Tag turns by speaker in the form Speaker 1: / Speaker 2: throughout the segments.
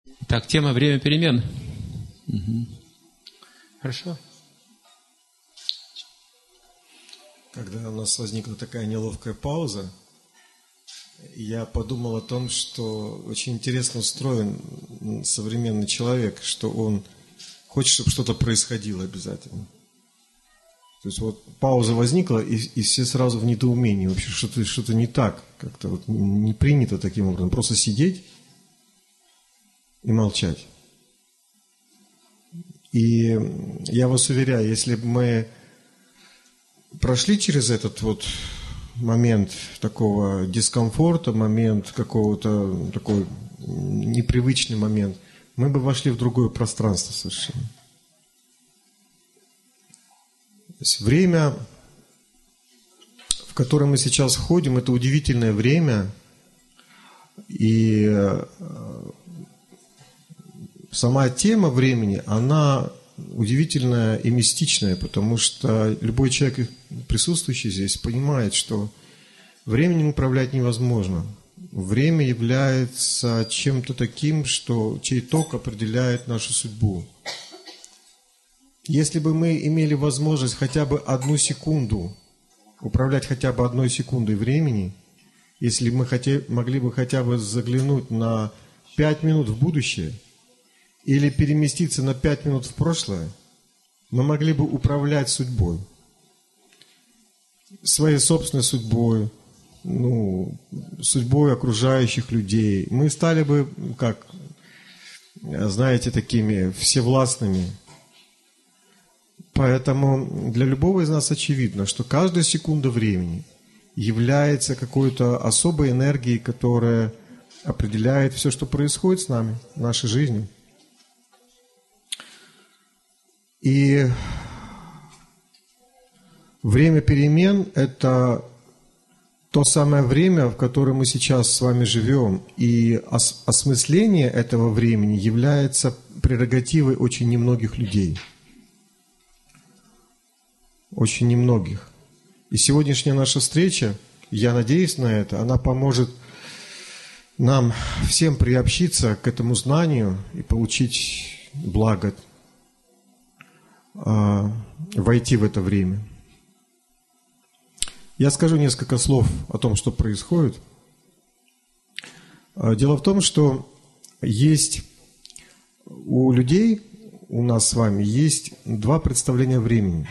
Speaker 1: Так, тема «Время перемен». Угу. Хорошо.
Speaker 2: Когда у нас возникла такая неловкая пауза, я подумал о том, что очень интересно устроен современный человек, что он хочет, чтобы что-то происходило обязательно. То есть вот пауза возникла, и все сразу в недоумении. Вообще что-то не так, как-то вот не принято таким образом. Просто сидеть и молчать. И я вас уверяю, если бы мы прошли через этот вот момент такого дискомфорта, момент какого-то такой непривычный момент, мы бы вошли в другое пространство совершенно. То есть время, в которое мы сейчас входим, это удивительное время, и сама тема времени, она удивительная и мистичная, потому что любой человек, присутствующий здесь, понимает, что временем управлять невозможно. Время является чем-то таким, чей ток определяет нашу судьбу. Если бы мы имели возможность хотя бы 1 секунду управлять хотя бы 1 секундой времени, если мы могли бы хотя бы заглянуть на 5 минут в будущее или переместиться на 5 минут в прошлое, мы могли бы управлять судьбой. Своей собственной судьбой, судьбой окружающих людей. Мы стали бы, как, знаете, такими всевластными. Поэтому для любого из нас очевидно, что каждая секунда времени является какой-то особой энергией, которая определяет все, что происходит с нами в нашей жизни. И время перемен – это то самое время, в котором мы сейчас с вами живем. И осмысление этого времени является прерогативой очень немногих людей. Очень немногих. И сегодняшняя наша встреча, я надеюсь на это, она поможет нам всем приобщиться к этому знанию и получить благо, войти в это время. Я скажу несколько слов о том, что происходит. Дело в том, что есть у людей, у нас с вами, есть 2 представления о времени.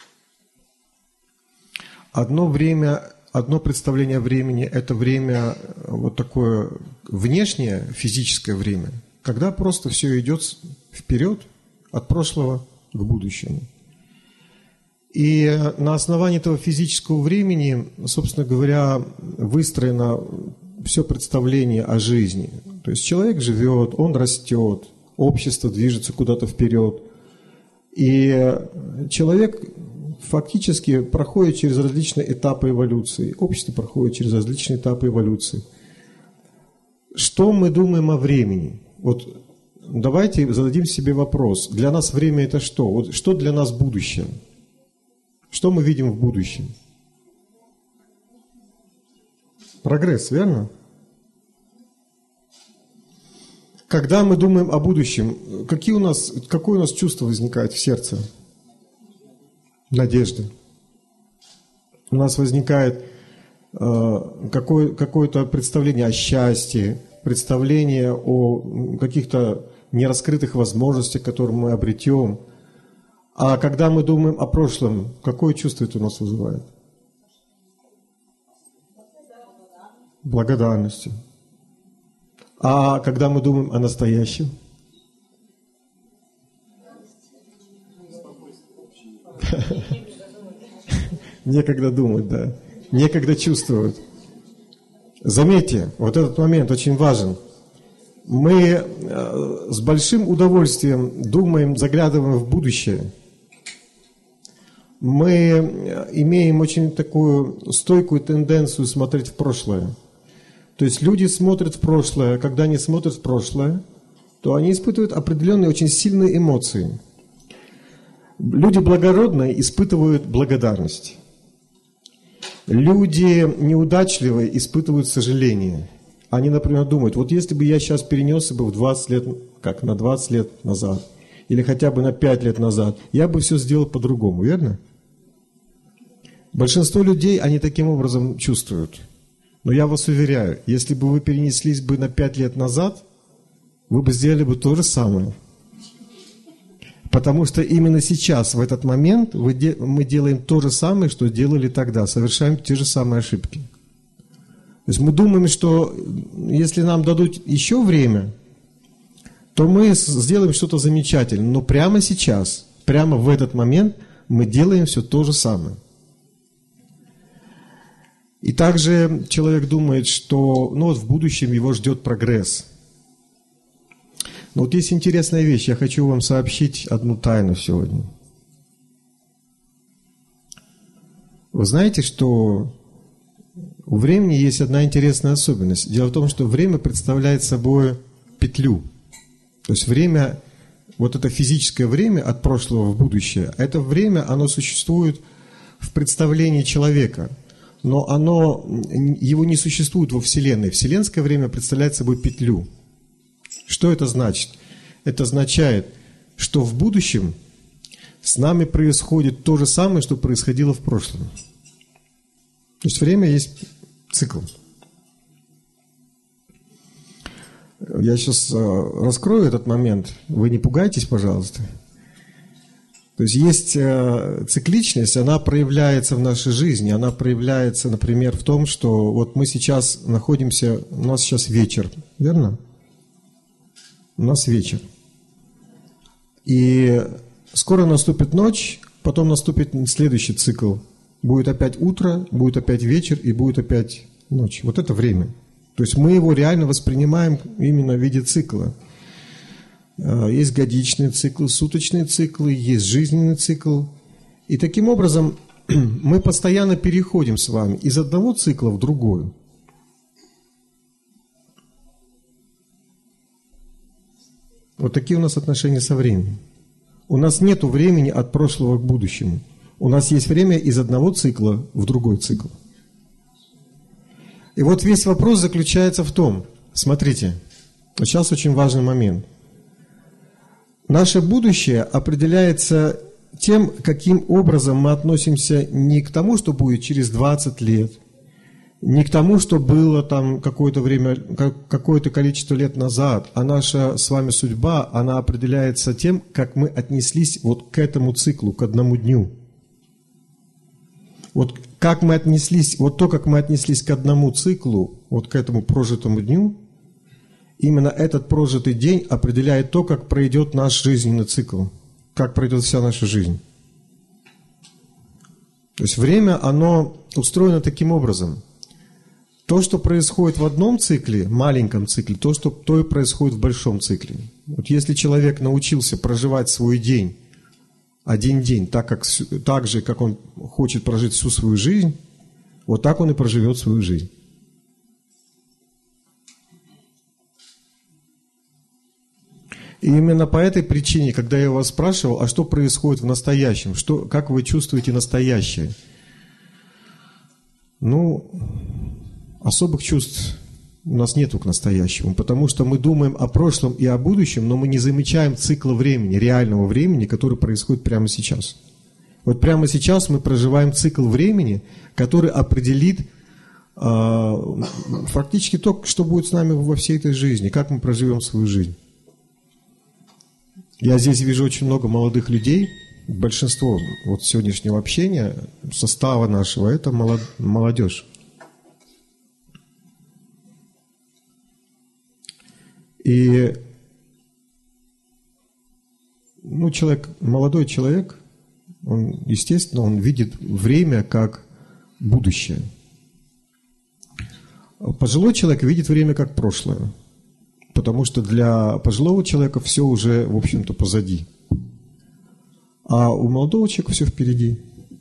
Speaker 2: Одно представление о времени – это время вот такое внешнее, физическое время, когда просто все идет вперед, от прошлого к будущему. И на основании этого физического времени, собственно говоря, выстроено все представление о жизни. То есть человек живет, он растет, общество движется куда-то вперед. И человек фактически проходит через различные этапы эволюции. Общество проходит через различные этапы эволюции. Что мы думаем о времени? Вот давайте зададим себе вопрос. Для нас время – это что? Вот что для нас будущее? Что мы видим в будущем? Прогресс, верно? Когда мы думаем о будущем, какое у нас чувство возникает в сердце? Надежды. У нас возникает какое-то представление о счастье, представление о каких-то нераскрытых возможностях, которые мы обретем. А когда мы думаем о прошлом, какое чувство это у нас вызывает? Благодарность. А когда мы думаем о настоящем? Некогда думать, да. Некогда чувствовать. Заметьте, вот этот момент очень важен. Мы с большим удовольствием думаем, заглядываем в будущее. Мы имеем очень такую стойкую тенденцию смотреть в прошлое. То есть люди смотрят в прошлое. Когда они смотрят в прошлое, то они испытывают определенные очень сильные эмоции. Люди благородные испытывают благодарность. Люди неудачливые испытывают сожаление. они, например, думают, вот если бы я сейчас перенесся бы в 20 лет, как на 20 лет назад, или хотя бы на 5 лет назад, я бы все сделал по-другому, верно? Большинство людей, они таким образом чувствуют. Но я вас уверяю, если бы вы перенеслись бы на 5 лет назад, вы бы сделали бы то же самое. Потому что именно сейчас, в этот момент, мы делаем то же самое, что делали тогда, совершаем те же самые ошибки. То есть мы думаем, что если нам дадут еще время, то мы сделаем что-то замечательное. Но прямо сейчас, прямо в этот момент мы делаем все то же самое. И также человек думает, что вот в будущем его ждет прогресс. Но вот есть интересная вещь, я хочу вам сообщить одну тайну сегодня. Вы знаете, что у времени есть одна интересная особенность. Дело в том, что время представляет собой петлю. То есть время, вот это физическое время от прошлого в будущее, это время, оно существует в представлении человека. Но его не существует во Вселенной. Вселенское время представляет собой петлю. Что это значит? Это означает, что в будущем с нами происходит то же самое, что происходило в прошлом. То есть время есть цикл. Я сейчас раскрою этот момент. Вы не пугайтесь, пожалуйста. То есть цикличность, она проявляется в нашей жизни. Она проявляется, например, в том, что вот мы сейчас находимся, у нас сейчас вечер, верно? У нас вечер. И скоро наступит ночь, потом наступит следующий цикл. Будет опять утро, будет опять вечер и будет опять ночь. Вот это время. То есть мы его реально воспринимаем именно в виде цикла. Есть годичные циклы, суточные циклы, есть жизненный цикл. И таким образом мы постоянно переходим с вами из одного цикла в другой. Вот такие у нас отношения со временем. У нас нет времени от прошлого к будущему. У нас есть время из одного цикла в другой цикл. И вот весь вопрос заключается в том, смотрите, вот сейчас очень важный момент. Наше будущее определяется тем, каким образом мы относимся не к тому, что будет через 20 лет, не к тому, что было там какое-то время, какое-то количество лет назад, а наша с вами судьба, она определяется тем, как мы отнеслись вот к этому циклу, к одному дню. Вот как мы отнеслись, вот то, как мы отнеслись к одному циклу, вот к этому прожитому дню, именно этот прожитый день определяет то, как пройдет наш жизненный цикл, как пройдет вся наша жизнь. То есть время, оно устроено таким образом. То, что происходит в одном цикле, маленьком цикле, то и происходит в большом цикле. Вот если человек научился проживать свой день, один день, так же, как он хочет прожить всю свою жизнь, вот так он и проживет свою жизнь. И именно по этой причине, когда я вас спрашивал, а что происходит в настоящем, как вы чувствуете настоящее? Особых чувств у нас нету к настоящему, потому что мы думаем о прошлом и о будущем, но мы не замечаем цикла времени, реального времени, который происходит прямо сейчас. Вот прямо сейчас мы проживаем цикл времени, который определит фактически то, что будет с нами во всей этой жизни, как мы проживем свою жизнь. Я здесь вижу очень много молодых людей, большинство вот сегодняшнего общения, состава нашего, это молодежь. И молодой человек, естественно, он видит время как будущее. Пожилой человек видит время как прошлое, потому что для пожилого человека все уже, в общем-то, позади. А у молодого человека все впереди.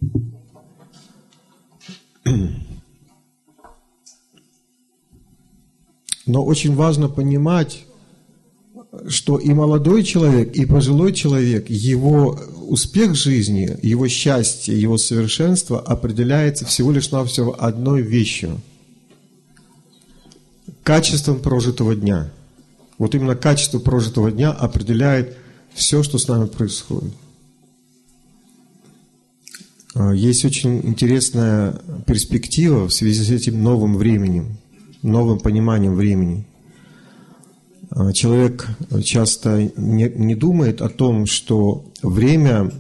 Speaker 2: Но очень важно понимать, что и молодой человек, и пожилой человек, его успех жизни, его счастье, его совершенство определяется всего лишь навсего одной вещью. качеством прожитого дня. Вот именно качество прожитого дня определяет все, что с нами происходит. Есть очень интересная перспектива в связи с этим новым временем, новым пониманием времени. Человек часто не думает о том, что время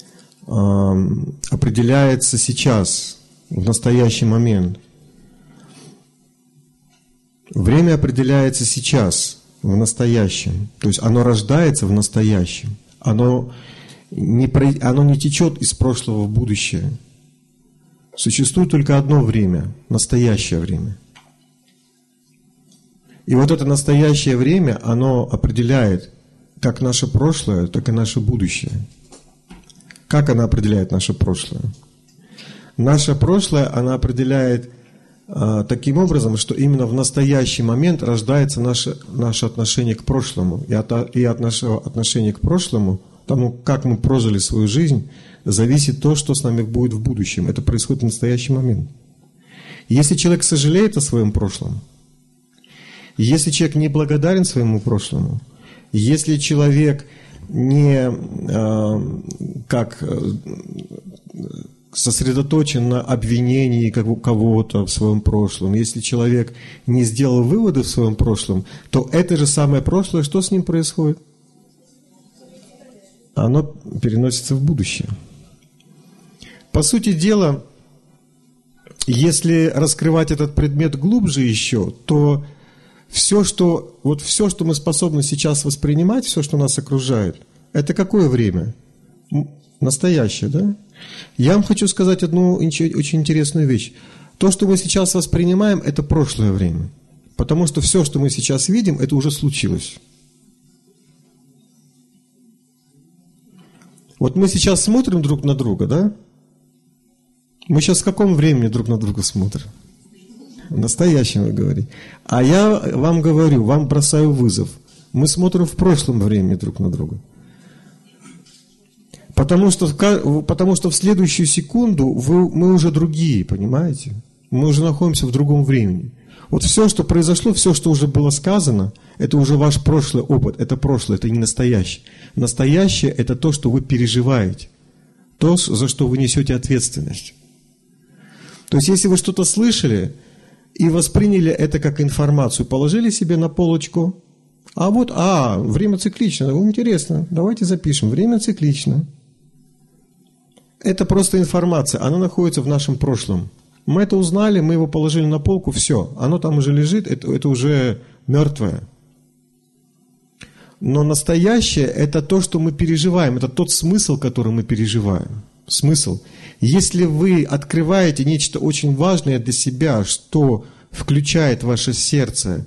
Speaker 2: определяется сейчас, в настоящий момент. Время определяется сейчас, в настоящем. То есть оно рождается в настоящем. Оно не течет из прошлого в будущее. Существует только одно время, настоящее время. И вот это настоящее время, оно определяет как наше прошлое, так и наше будущее. Как оно определяет наше прошлое? Наше прошлое оно определяет таким образом, что именно в настоящий момент рождается наше отношение к прошлому. И от нашего отношения к прошлому, тому, как мы прожили свою жизнь, зависит то, что с нами будет в будущем. Это происходит в настоящий момент. Если человек сожалеет о своем прошлом, если человек не благодарен своему прошлому, если человек не сосредоточен на обвинении кого-то в своем прошлом, если человек не сделал выводы в своем прошлом, то это же самое прошлое, что с ним происходит? Оно переносится в будущее. По сути дела, если раскрывать этот предмет глубже еще, то все, что мы способны сейчас воспринимать, все, что нас окружает, это какое время? Настоящее, да? Я вам хочу сказать одну очень интересную вещь. То, что мы сейчас воспринимаем, это прошлое время. Потому что все, что мы сейчас видим, это уже случилось. Вот мы сейчас смотрим друг на друга, да? Мы сейчас в каком времени друг на друга смотрим? В настоящем, вы говорите. А я вам говорю, вам бросаю вызов. Мы смотрим в прошлом времени друг на друга. Потому что в следующую секунду мы уже другие, понимаете? Мы уже находимся в другом времени. Вот все, что произошло, все, что уже было сказано, это уже ваш прошлый опыт. Это прошлое, это не настоящее. Настоящее – это то, что вы переживаете. То, за что вы несете ответственность. То есть, если вы что-то слышали и восприняли это как информацию, положили себе на полочку, время циклично, интересно, давайте запишем, время циклично. Это просто информация, она находится в нашем прошлом. Мы это узнали, мы его положили на полку, все, оно там уже лежит, это уже мертвое. Но настоящее – это то, что мы переживаем, это тот смысл, который мы переживаем. Смысл. Если вы открываете нечто очень важное для себя, что включает ваше сердце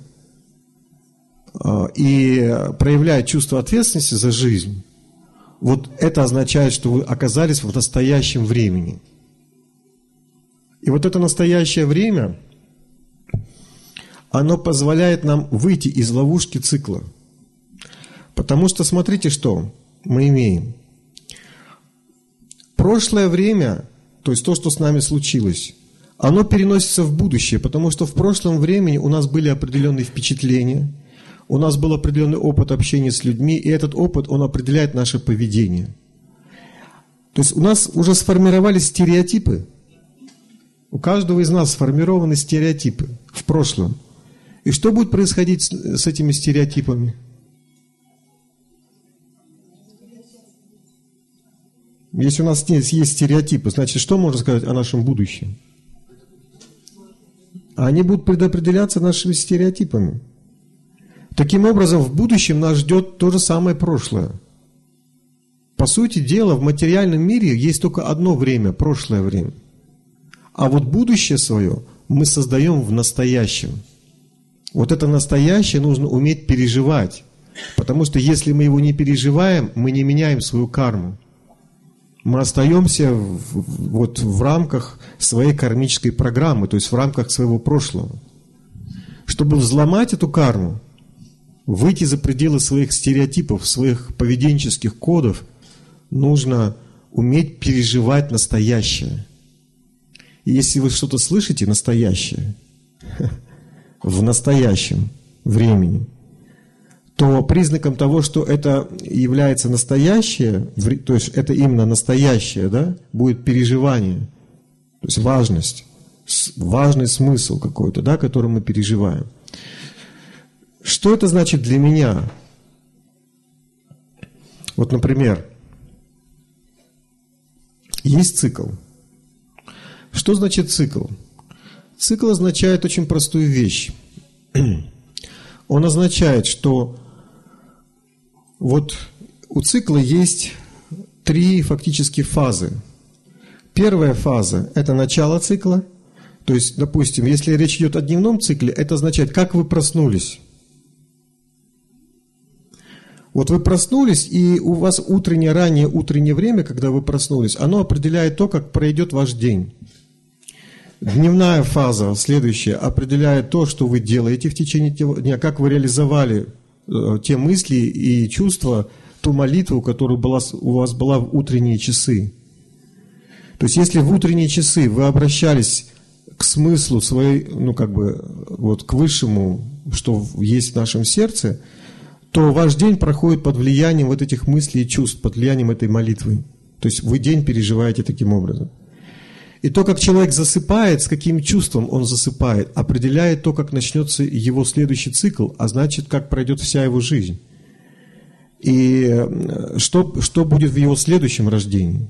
Speaker 2: и проявляет чувство ответственности за жизнь, вот это означает, что вы оказались в настоящем времени. И вот это настоящее время, оно позволяет нам выйти из ловушки цикла. Потому что смотрите, что мы имеем. Прошлое время, то есть то, что с нами случилось, оно переносится в будущее, потому что в прошлом времени у нас были определенные впечатления, у нас был определенный опыт общения с людьми, и этот опыт, он определяет наше поведение. То есть у нас уже сформировались стереотипы. У каждого из нас сформированы стереотипы в прошлом. И что будет происходить с этими стереотипами? Если у нас есть стереотипы, значит, что можно сказать о нашем будущем? Они будут предопределяться нашими стереотипами. Таким образом, в будущем нас ждет то же самое прошлое. По сути дела, в материальном мире есть только одно время, прошлое время. А вот будущее свое мы создаем в настоящем. Вот это настоящее нужно уметь переживать. Потому что если мы его не переживаем, мы не меняем свою карму. Мы остаемся в рамках своей кармической программы, то есть в рамках своего прошлого. Чтобы взломать эту карму, выйти за пределы своих стереотипов, своих поведенческих кодов, нужно уметь переживать настоящее. И если вы что-то слышите настоящее, в настоящем времени, то признаком того, что это является настоящее, то есть это именно настоящее, да, будет переживание, то есть важность, важный смысл какой-то, да, который мы переживаем. Что это значит для меня? Вот, например, есть цикл. Что значит цикл? Цикл означает очень простую вещь. Он означает, что вот у цикла есть 3 фактически фазы. Первая фаза – это начало цикла. То есть, допустим, если речь идет о дневном цикле, это означает, как вы проснулись. Вот вы проснулись, и у вас раннее утреннее время, когда вы проснулись, оно определяет то, как пройдет ваш день. Дневная фаза, следующая, определяет то, что вы делаете в течение дня, как вы реализовали те мысли и чувства, ту молитву, которая у вас была в утренние часы. То есть, если в утренние часы вы обращались к смыслу своей, к высшему, что есть в нашем сердце, то ваш день проходит под влиянием вот этих мыслей и чувств, под влиянием этой молитвы. То есть вы день переживаете таким образом. И то, как человек засыпает, с каким чувством он засыпает, определяет то, как начнется его следующий цикл, а значит, как пройдет вся его жизнь. И что будет в его следующем рождении.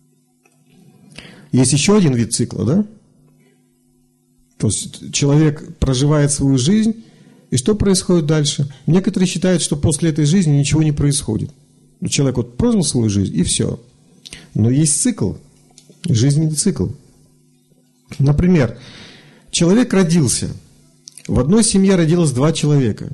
Speaker 2: Есть еще один вид цикла, да? То есть человек проживает свою жизнь, и что происходит дальше? Некоторые считают, что после этой жизни ничего не происходит. Человек вот прожил свою жизнь, и все. Но есть цикл, жизненный цикл. Например, человек родился. В одной семье родилось 2 человека.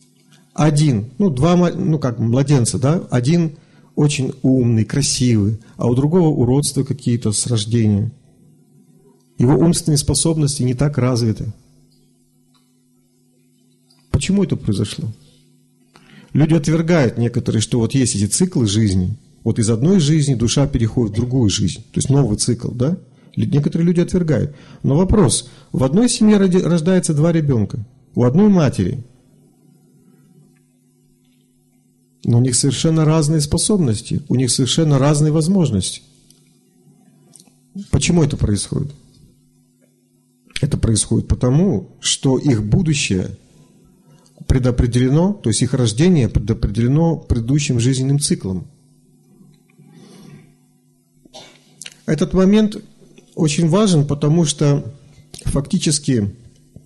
Speaker 2: Младенца, да? Один очень умный, красивый, а у другого уродства какие-то с рождения. Его умственные способности не так развиты. Почему это произошло? Люди отвергают некоторые, что вот есть эти циклы жизни. Вот из одной жизни душа переходит в другую жизнь. То есть новый цикл, да? Некоторые люди отвергают. Но вопрос. В одной семье рождается 2 ребенка. У одной матери. Но у них совершенно разные способности. У них совершенно разные возможности. Почему это происходит? Это происходит потому, что их будущее предопределено, то есть их рождение предопределено предыдущим жизненным циклом. Этот момент очень важен, потому что фактически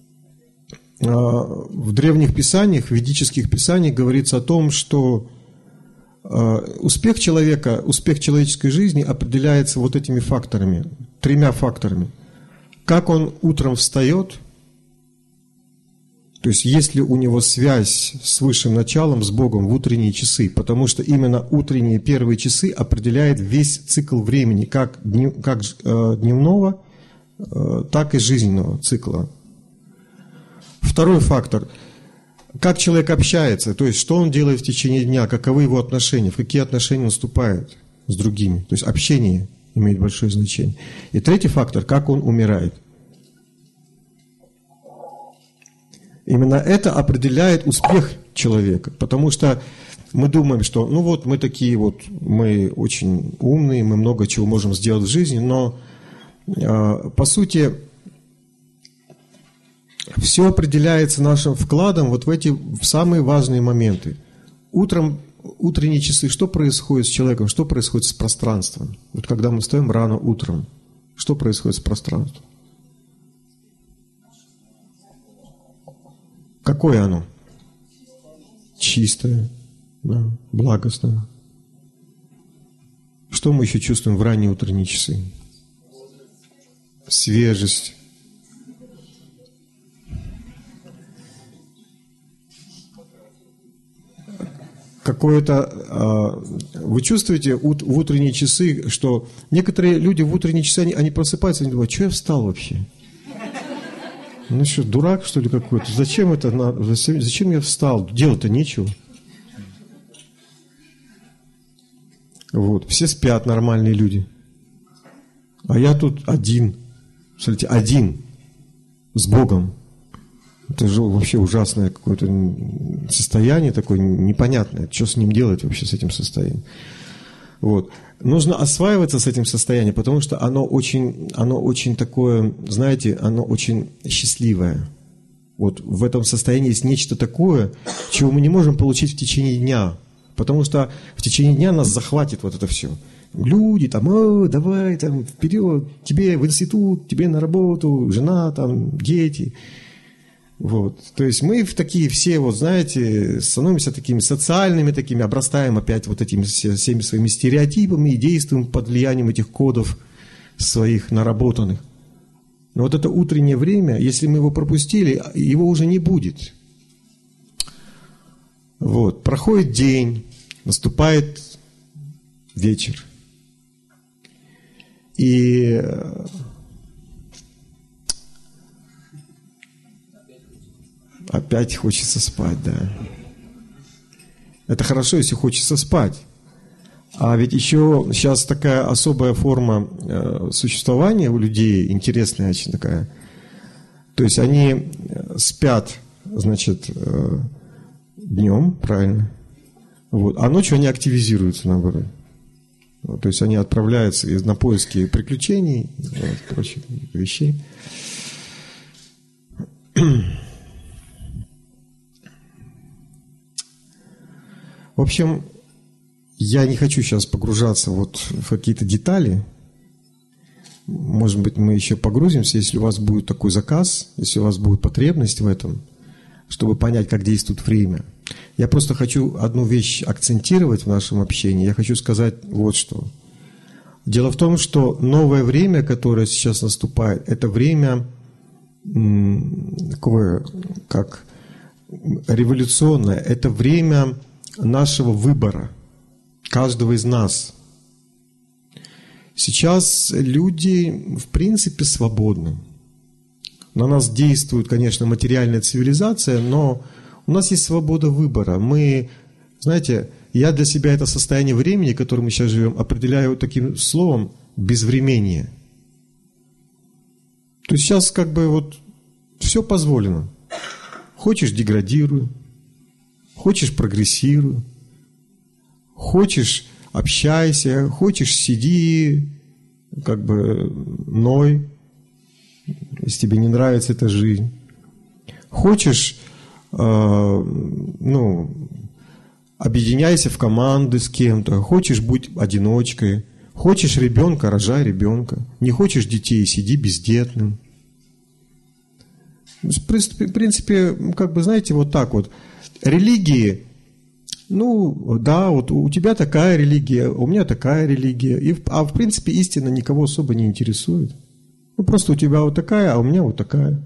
Speaker 2: в древних писаниях, в ведических писаниях говорится о том, что успех человека, успех человеческой жизни определяется вот этими факторами, 3 факторами. Как он утром встает, то есть есть ли у него связь с высшим началом, с Богом в утренние часы, потому что именно утренние первые часы определяют весь цикл времени, как дневного, так и жизненного цикла. Второй фактор. Как человек общается, то есть что он делает в течение дня, каковы его отношения, в какие отношения он вступает с другими. То есть общение имеет большое значение. И третий фактор, как он умирает. Именно это определяет успех человека, потому что мы думаем, что мы такие мы очень умные, мы много чего можем сделать в жизни, но по сути все определяется нашим вкладом в эти самые важные моменты. Утренние часы, что происходит с человеком, что происходит с пространством? Вот когда мы встаем рано утром, что происходит с пространством? Какое оно? Чистое, да, благостное. Что мы еще чувствуем в ранние утренние часы? Свежесть. Вы чувствуете в утренние часы, что некоторые люди в утренние часы, они просыпаются, они думают, что я встал вообще? Ну что, дурак, что ли, какой-то? Зачем я встал? Делать-то нечего. Все спят, нормальные люди. А я тут один. Смотрите, один. С Богом. Это же вообще ужасное какое-то состояние такое непонятное. Что с ним делать вообще, с этим состоянием? Вот. Нужно осваиваться с этим состоянием, потому что оно очень такое, знаете, оно очень счастливое. Вот в этом состоянии есть нечто такое, чего мы не можем получить в течение дня. Потому что в течение дня нас захватит вот это все. Люди там, давай там вперед, тебе в институт, тебе на работу, жена там, дети. Вот. То есть мы в такие все, вот знаете, становимся такими социальными, такими, обрастаем опять вот этими всеми своими стереотипами и действуем под влиянием этих кодов своих наработанных. Но вот это утреннее время, если мы его пропустили, его уже не будет. Вот. Проходит день, наступает вечер. И опять хочется спать, да. Это хорошо, если хочется спать. А ведь еще сейчас такая особая форма существования у людей, интересная очень такая. То есть они спят, значит, днем, правильно, вот, а ночью они активизируются, наоборот. Вот, то есть они отправляются на поиски приключений, вот, прочих вещей. В общем, я не хочу сейчас погружаться вот в какие-то детали. Может быть, мы еще погрузимся, если у вас будет такой заказ, если у вас будет потребность в этом, чтобы понять, как действует время. Я просто хочу одну вещь акцентировать в нашем общении. Я хочу сказать вот что. Дело в том, что новое время, которое сейчас наступает, это время такое, как революционное, это время нашего выбора, каждого из нас. Сейчас люди, в принципе, свободны. На нас действует, конечно, материальная цивилизация, но у нас есть свобода выбора. Мы, знаете, я для себя это состояние времени, в котором мы сейчас живем, определяю таким словом безвременье. То есть сейчас как бы вот все позволено. Хочешь — деградируй, хочешь — прогрессируй, хочешь — общайся, хочешь — сиди, как бы ной, если тебе не нравится эта жизнь. Хочешь, объединяйся в команды с кем-то, хочешь — будь одиночкой, хочешь ребенка — рожай ребенка, не хочешь детей — сиди бездетным. В принципе, как бы, знаете, вот так вот. Религии, да, вот у тебя такая религия, у меня такая религия. А в принципе истина никого особо не интересует. Просто у тебя вот такая, а у меня вот такая.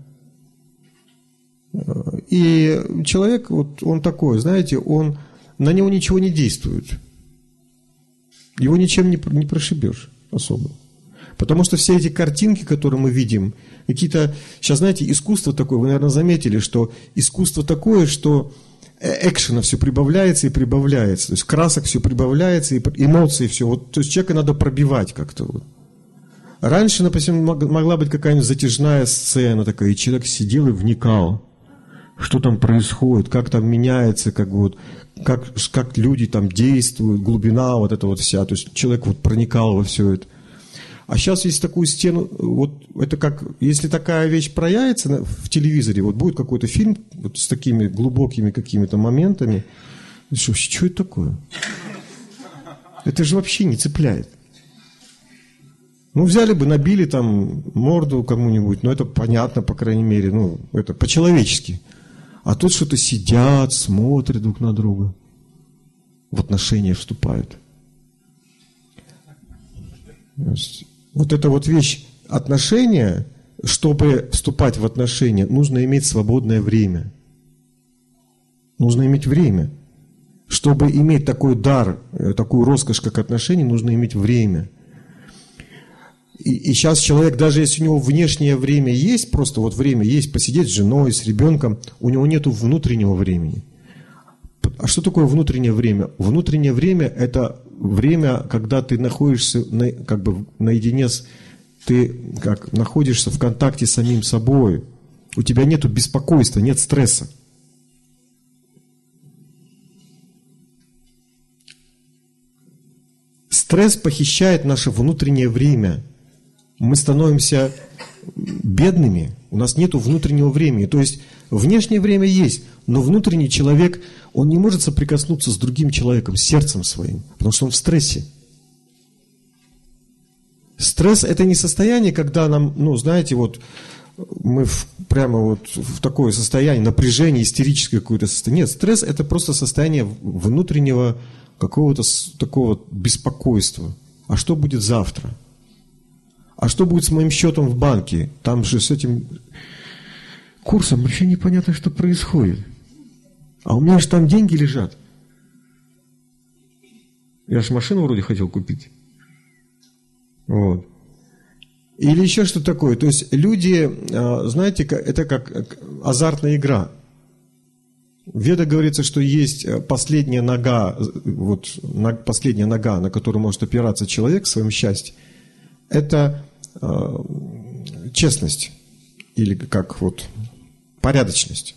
Speaker 2: И человек, вот он такой, знаете, на него ничего не действует. Его ничем не прошибешь особо. Потому что все эти картинки, которые мы видим, какие-то... Сейчас, знаете, искусство такое, вы, наверное, заметили, что искусство такое, что экшена все прибавляется и прибавляется. То есть красок все прибавляется, и эмоций все. Вот, то есть человека надо пробивать как-то. Вот. Раньше, например, могла быть какая-нибудь затяжная сцена такая, и человек сидел и вникал, что там происходит, как там меняется, как люди там действуют, глубина вот эта вот вся. То есть человек вот проникал во все это. А сейчас есть такую стену, вот это как, если такая вещь проявится в телевизоре, вот будет какой-то фильм вот с такими глубокими какими-то моментами, что это такое? Это же вообще не цепляет. Взяли бы, набили там морду кому-нибудь, это понятно, по крайней мере, это по-человечески. А тут что-то сидят, смотрят друг на друга, в отношения вступают. Вот эта вот вещь отношения, чтобы вступать в отношения, нужно иметь свободное время. Нужно иметь время. Чтобы иметь такой дар, такую роскошь, как отношения, нужно иметь время. И сейчас человек, даже если у него внешнее время есть, просто вот время есть, посидеть с женой, с ребенком, у него нет внутреннего времени. А что такое внутреннее время? Внутреннее время – это время, когда ты находишься наедине, ты находишься в контакте с самим собой. У тебя нет беспокойства, нет стресса. Стресс похищает наше внутреннее время. Мы становимся бедными, у нас нет внутреннего времени. То есть внешнее время есть, но внутренний человек, он не может соприкоснуться с другим человеком, с сердцем своим, потому что он в стрессе. Стресс – это не состояние, когда нам, знаете, вот мы прямо вот в такое состояние напряжения, истерическое какое-то состояние. Нет, стресс – это просто состояние внутреннего какого-то такого беспокойства. А что будет завтра? А что будет с моим счетом в банке? Там же с этим курсом вообще непонятно, что происходит. А у меня же там деньги лежат. Я же машину вроде хотел купить. Вот. Или еще что такое. То есть люди, знаете, это как азартная игра. В Ведах говорится, что есть последняя нога, последняя нога, на которую может опираться человек в своем счастье. Это честность или как порядочность.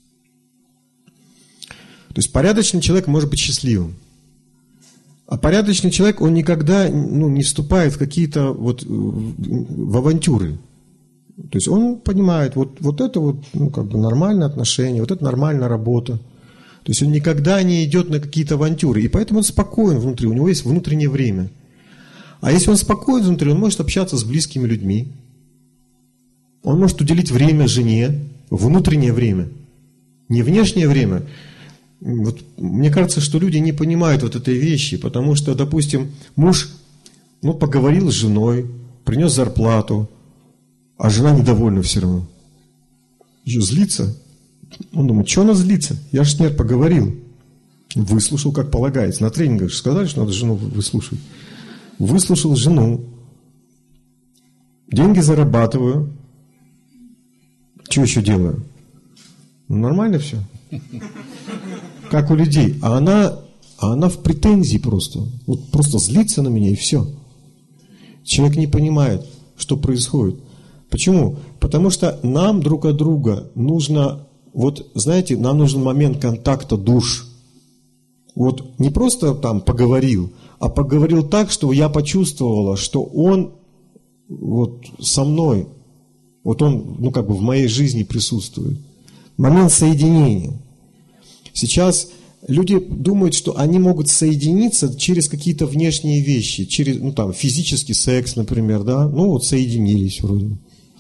Speaker 2: То есть порядочный человек может быть счастливым. А порядочный человек, он никогда не вступает в какие-то в авантюры. То есть он понимает, это нормальные отношения, это нормальная работа. То есть он никогда не идет на какие-то авантюры. И поэтому он спокоен внутри, у него есть внутреннее время. А если он спокоен внутри, он может общаться с близкими людьми. Он может уделить время жене, внутреннее время, не внешнее время. Мне кажется, что люди не понимают этой вещи, потому что, допустим, муж поговорил с женой, принес зарплату, а жена недовольна все равно. Еще злится. Он думает, что она злится? Я же с ней поговорил. Выслушал, как полагается. На тренингах сказали, что надо жену выслушивать. Выслушал жену. Деньги зарабатываю. Что еще делаю? Нормально все. Как у людей. А она в претензии просто. Просто злится на меня и все. Человек не понимает, что происходит. Почему? Потому что нам друг от друга нужно, знаете, нам нужен момент контакта душ. Не просто там поговорил, а поговорил так, что я почувствовала, что он со мной, он, в моей жизни присутствует. Момент соединения. Сейчас люди думают, что они могут соединиться через какие-то внешние вещи, через, физический секс, например, да, соединились вроде.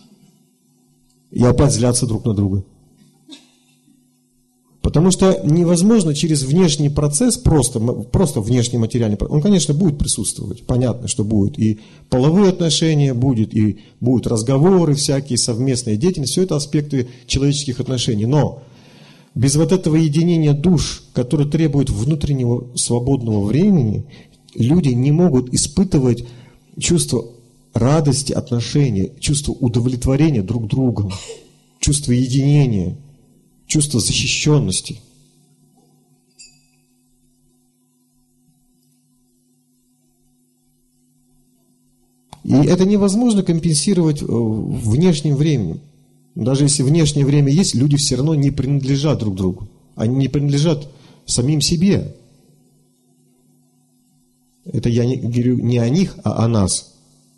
Speaker 2: И опять злятся друг на друга. Потому что невозможно через внешний процесс, просто внешний материальный процесс, он, конечно, будет присутствовать, понятно, что будет. И половые отношения будет, и будут разговоры всякие, совместная деятельность, все это аспекты человеческих отношений. Но без этого единения душ, которое требует внутреннего свободного времени, люди не могут испытывать чувство радости отношений, чувство удовлетворения друг другом, чувство единения, чувство защищенности. И это невозможно компенсировать внешним временем. Даже если внешнее время есть, люди все равно не принадлежат друг другу. Они не принадлежат самим себе. Это я говорю не о них, а о нас.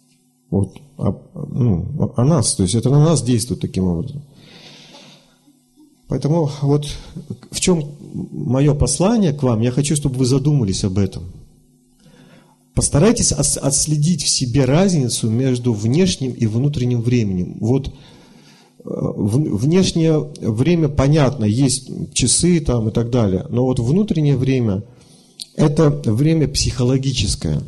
Speaker 2: О нас. То есть это на нас действует таким образом. Поэтому в чем мое послание к вам, я хочу, чтобы вы задумались об этом. Постарайтесь отследить в себе разницу между внешним и внутренним временем. Внешнее время, понятно, есть часы там и так далее, но внутреннее время – это время психологическое.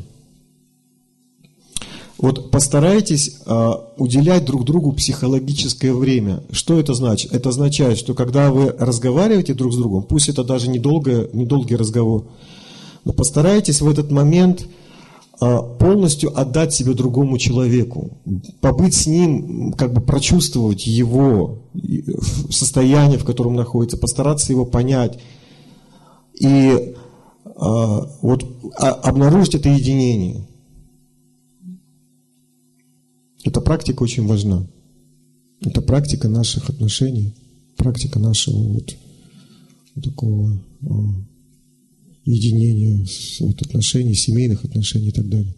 Speaker 2: Постарайтесь уделять друг другу психологическое время. Что это значит? Это означает, что когда вы разговариваете друг с другом, пусть это даже недолгий разговор, но постарайтесь в этот момент полностью отдать себя другому человеку, побыть с ним, прочувствовать его состояние, в котором находится, постараться его понять и обнаружить это единение. Эта практика очень важна. Это практика наших отношений, практика нашего вот такого единения, вот, отношений, семейных отношений и так далее.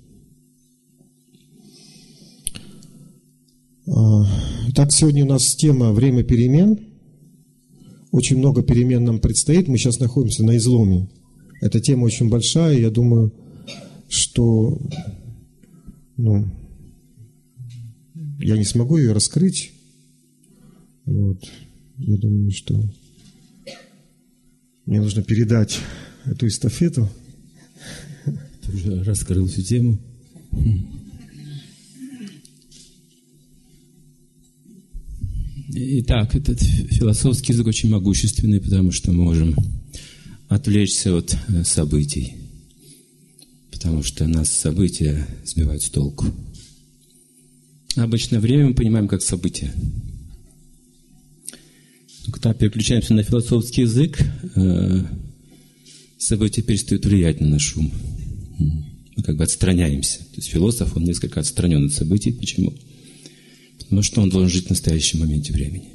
Speaker 2: Итак, сегодня у нас тема «Время перемен». Очень много перемен нам предстоит. Мы сейчас находимся на изломе. Эта тема очень большая. Я думаю, что я не смогу ее раскрыть. Вот. Я думаю, что мне нужно передать эту эстафету.
Speaker 3: Ты уже раскрыл всю тему. Итак, этот философский язык очень могущественный, потому что мы можем отвлечься от событий, потому что нас события сбивают с толку. Обычно время мы понимаем как событие. Но когда переключаемся на философский язык, события перестают влиять на наш ум. Мы как бы отстраняемся. То есть философ, он несколько отстранен от событий. Почему? Потому что он должен жить в настоящем моменте времени.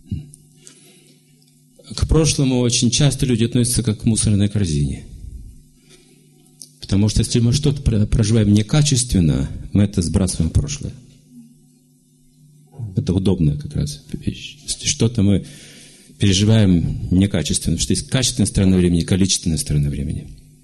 Speaker 3: К прошлому очень часто люди относятся как к мусорной корзине. Потому что если мы что-то проживаем некачественно, мы это сбрасываем в прошлое. Это удобная как раз вещь. Если что-то мы переживаем некачественно, потому что есть качественная сторона времени и количественная сторона времени.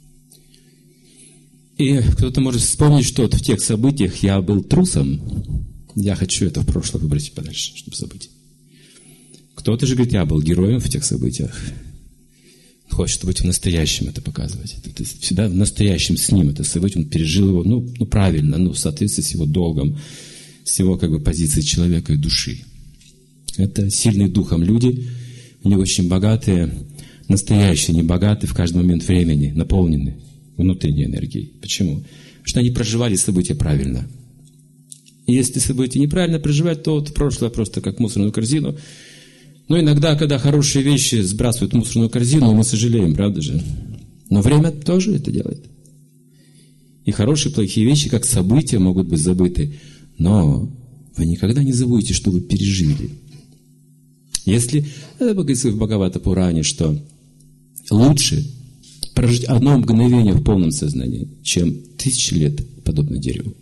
Speaker 3: И кто-то может вспомнить, что вот в тех событиях я был трусом, я хочу это в прошлое выбросить подальше, чтобы забыть. Кто-то же говорит, я был героем в тех событиях. Хочет быть в настоящем это показывать. То есть всегда в настоящем с ним это событие, он пережил его, правильно, в соответствии с его долгом, с его как бы позицией человека и души. Это сильные духом люди, они очень богатые, настоящие, не богатые в каждый момент времени, наполнены внутренней энергией. Почему? Потому что они проживали события правильно. И если события неправильно проживать, то вот прошлое просто как мусорную корзину. Но иногда, когда хорошие вещи сбрасывают в мусорную корзину, мы сожалеем, правда же? Но время тоже это делает. И хорошие, плохие вещи, как события, могут быть забыты. Но вы никогда не забудете, что вы пережили. Если, это говорится в Бхагавата-пуране, что лучше прожить одно мгновение в полном сознании, чем 1000 лет подобно дереву.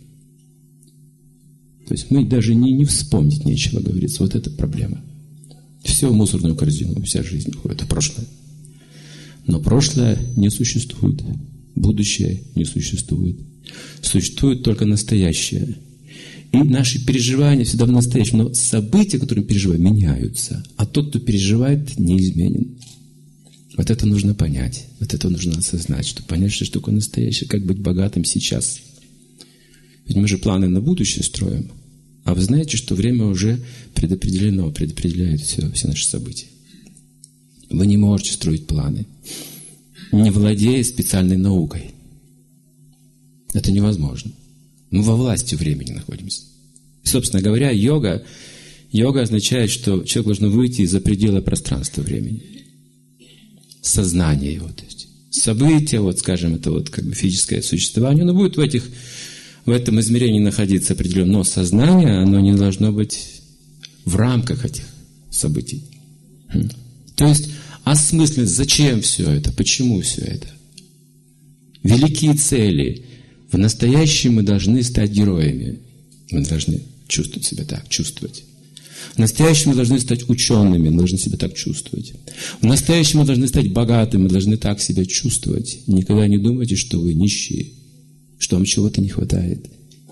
Speaker 3: То есть мы даже не вспомнить нечего, говорится. Вот это проблема. Все в мусорную корзину, вся жизнь уходит в прошлое. Но прошлое не существует. Будущее не существует. Существует только настоящее. И наши переживания всегда в настоящем. Но события, которые мы переживаем, меняются. А тот, кто переживает, неизменен. Вот это нужно понять. Вот это нужно осознать. Чтобы понять, что такое настоящее, как быть богатым сейчас. Ведь мы же планы на будущее строим. А вы знаете, что время уже предопределяет все наши события. Вы не можете строить планы, не владея специальной наукой. Это невозможно. Мы во власти времени находимся. И, собственно говоря, йога означает, что человек должен выйти из-за предела пространства времени. Сознание его. То есть события, скажем, это как бы физическое существование, оно будет в этом измерении находиться определенно, но сознание, оно не должно быть в рамках этих событий. То есть осмысленность, зачем все это, почему все это. Великие цели. В настоящем мы должны стать героями. Мы должны чувствовать себя так, чувствовать. В настоящем мы должны стать учеными, мы должны себя так чувствовать. В настоящем мы должны стать богатыми, мы должны так себя чувствовать. Никогда не думайте, что вы нищие, что вам чего-то не хватает.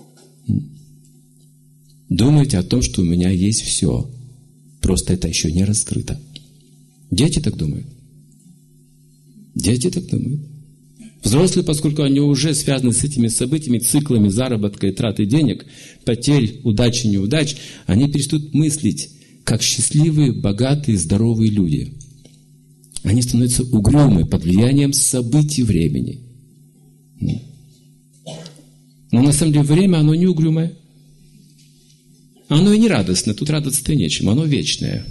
Speaker 3: Думайте о том, что у меня есть все. Просто это еще не раскрыто. Дети так думают. Дети так думают. Взрослые, поскольку они уже связаны с этими событиями, циклами заработка и траты денег, потерь, удач и неудач, они перестают мыслить, как счастливые, богатые, здоровые люди. Они становятся угрюмы под влиянием событий времени. Но на самом деле время, оно не угрюмое. Оно и не радостное, тут радоваться-то нечем, оно вечное.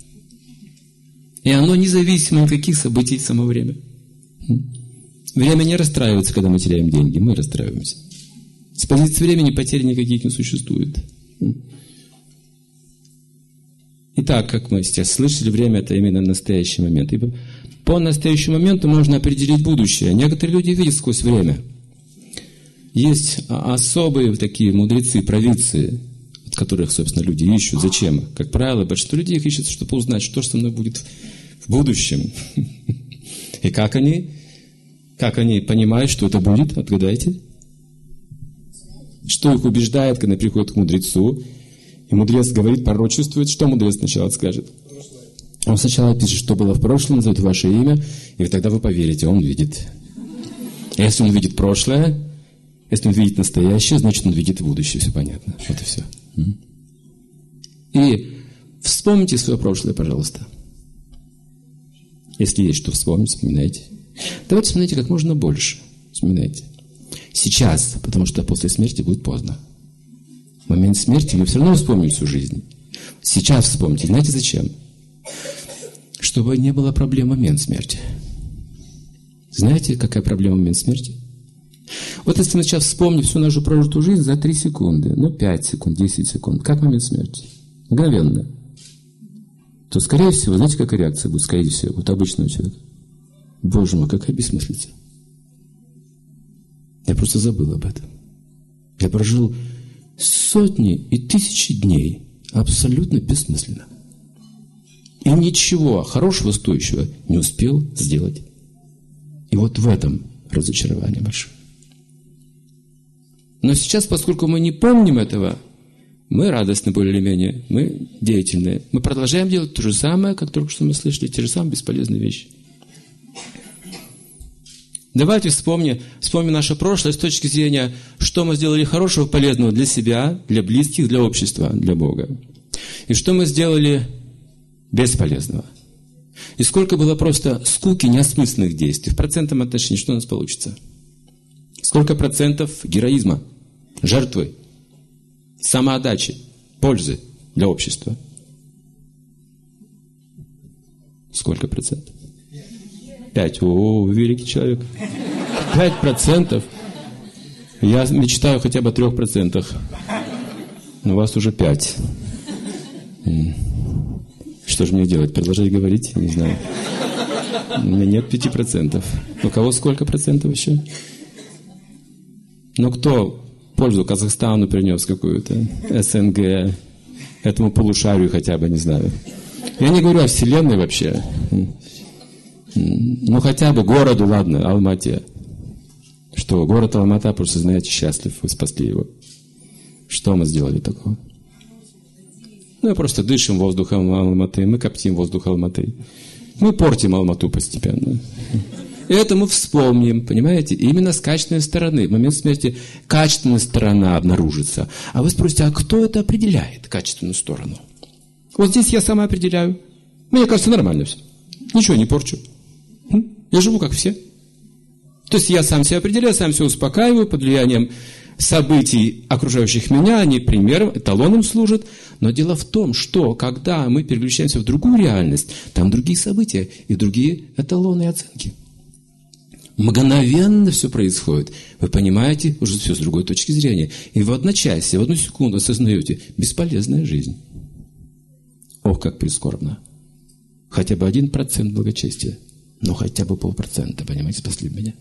Speaker 3: И оно независимо от каких событий само время. Время не расстраивается, когда мы теряем деньги, мы расстраиваемся. С позиции времени потерь никаких не существует. Итак, как мы сейчас слышали, время – это именно настоящий момент. Ибо по настоящему моменту можно определить будущее. Некоторые люди видят сквозь время. Есть особые такие мудрецы, провидцы, от которых, собственно, люди ищут. Зачем? Как правило, большинство людей их ищут, чтобы узнать, что со мной будет в будущем. И как они понимают, что это будет? Отгадайте. Что их убеждает, когда приходят к мудрецу? И мудрец говорит, пророчествует. Что мудрец сначала скажет? Он сначала пишет, что было в прошлом, назовет ваше имя, и тогда вы поверите, он видит. А если он видит прошлое, если он видит настоящее, значит, он видит будущее. Все понятно. Вот и все. И вспомните свое прошлое, пожалуйста. Если есть что вспомнить, вспоминайте. Давайте вспоминайте как можно больше. Вспоминайте. Сейчас, потому что после смерти будет поздно. В момент смерти мы все равно вспомним всю жизнь. Сейчас вспомните. Знаете зачем? Чтобы не было проблем в момент смерти. Знаете, какая проблема в момент смерти? Вот если мы сейчас вспомним всю нашу прожитую жизнь за 3 секунды, 5 секунд, 10 секунд, как момент смерти? Мгновенно. То, скорее всего, знаете, какая реакция будет, скорее всего, вот обычного человека? Боже мой, какая бессмыслица. Я просто забыл об этом. Я прожил сотни и тысячи дней абсолютно бессмысленно. И ничего хорошего, стоящего не успел сделать. И вот в этом разочарование большое. Но сейчас, поскольку мы не помним этого, мы радостны более или менее, мы деятельные. Мы продолжаем делать то же самое, как только что мы слышали, те же самые бесполезные вещи. Давайте вспомним наше прошлое с точки зрения, что мы сделали хорошего, полезного для себя, для близких, для общества, для Бога. И что мы сделали бесполезного. И сколько было просто скуки, неосмысленных действий. В процентном отношении что у нас получится? Сколько процентов героизма, жертвы, самоотдачи, пользы для общества? Сколько процентов? 5. О, вы великий человек. 5%. Я мечтаю хотя бы о 3%. Но у вас уже 5. Что же мне делать? Продолжать говорить? Не знаю. У меня нет 5%. У кого сколько процентов еще? Но кто пользу Казахстану принес какую-то? СНГ? Этому полушарию хотя бы, не знаю. Я не говорю о Вселенной вообще. Ну, хотя бы городу, ладно, Алмате. Что, город Алмата, просто, знаете, счастлив, вы спасли его. Что мы сделали такого? Мы просто дышим воздухом Алматы, мы коптим воздух Алматы. Мы портим Алмату постепенно. И это мы вспомним, понимаете? И именно с качественной стороны. В момент смерти качественная сторона обнаружится. А вы спросите, а кто это определяет, качественную сторону? Вот здесь я сама определяю. Мне кажется, нормально все. Ничего не порчу. Я живу как все. То есть я сам себя определяю, сам себя успокаиваю под влиянием событий, окружающих меня, они примером, эталоном служат. Но дело в том, что когда мы переключаемся в другую реальность, там другие события и другие эталоны и оценки. Мгновенно все происходит. Вы понимаете уже все с другой точки зрения. И в одночасье, в одну секунду осознаете, бесполезная жизнь. Ох, как прискорбно. Хотя бы 1% благочестия. Ну, хотя бы 0,5%, понимаете, спасли меня.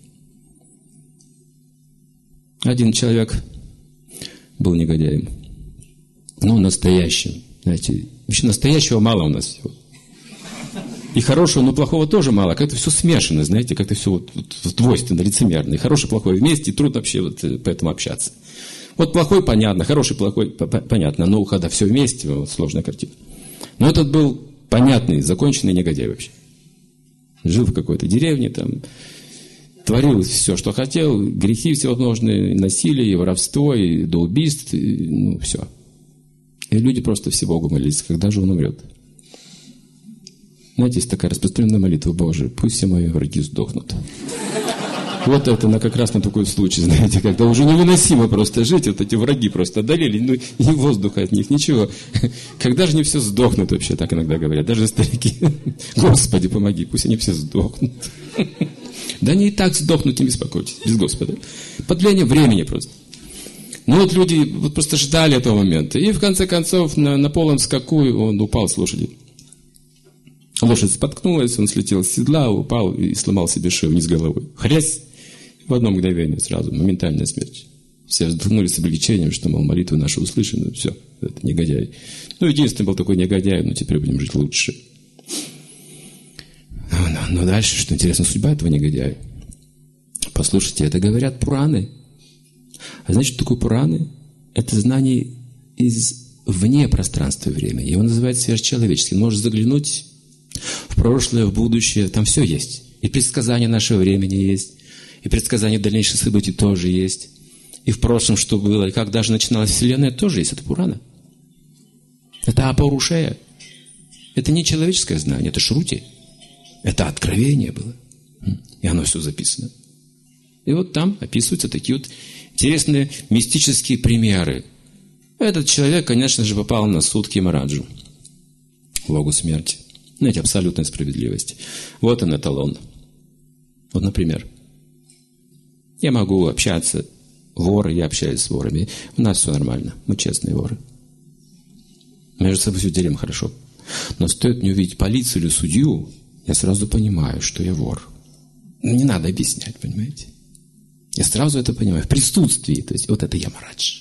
Speaker 3: Один человек был негодяем. Ну, настоящим. Знаете, вообще настоящего мало у нас всего. И хорошего, но плохого тоже мало. Как-то все смешано, знаете, как-то все вот двойственно, лицемерно. И хорошее, плохое вместе, и трудно вообще вот поэтому общаться. Вот плохой понятно, хороший, плохой понятно. Но когда все вместе, вот сложная картина. Но этот был понятный, законченный негодяй вообще. Жил в какой-то деревне, там, творил все, что хотел, грехи всевозможные, насилие, и воровство, и до убийств, и, ну, все. И люди просто все Богу молились, когда же он умрет. Знаете, есть такая распространенная молитва: Боже, пусть все мои враги сдохнут. Вот это как раз на такой случай, знаете, когда уже невыносимо просто жить, вот эти враги просто одолели, ну, ни воздуха от них, ничего. Когда же они все сдохнут вообще, так иногда говорят, даже старики. Господи, помоги, пусть они все сдохнут. Да они и так сдохнут, не беспокойтесь, без Господа. Под влиянием времени просто. Ну вот люди вот просто ждали этого момента. И в конце концов на полном скаку он упал с лошади. Лошадь споткнулась, он слетел с седла, упал и сломал себе шею вниз головой. Хрясь! В одно мгновение сразу, моментальная смерть. Все вздохнули с облегчением, что, мол, молитвы наши услышаны. Все, это негодяй. Ну, единственный был такой негодяй, но теперь будем жить лучше. Но дальше, что интересно, судьба этого негодяя. Послушайте, это говорят Пураны. А знаете, что такое Пураны? Это знание вне пространства и времени. Его называют сверхчеловеческим. Можешь заглянуть в прошлое, в будущее. Там все есть. И предсказания нашего времени есть. И предсказания дальнейших событий тоже есть. И в прошлом, что было, и как даже начиналась Вселенная, тоже есть. Это Пурана. Это Апаурушея. Это не человеческое знание, это Шрути. Это откровение было. И оно все записано. И вот там описываются такие вот интересные мистические примеры. Этот человек, конечно же, попал на суд к Ямараджу, Богу смерти. Знаете, абсолютная справедливость. Вот он, эталон. Вот, например, я могу общаться, воры, я общаюсь с ворами. У нас все нормально, мы честные воры. Между собой все делим хорошо. Но стоит мне увидеть полицию или судью, я сразу понимаю, что я вор. Не надо объяснять, понимаете? Я сразу это понимаю. В присутствии, то есть вот это Ямарадж.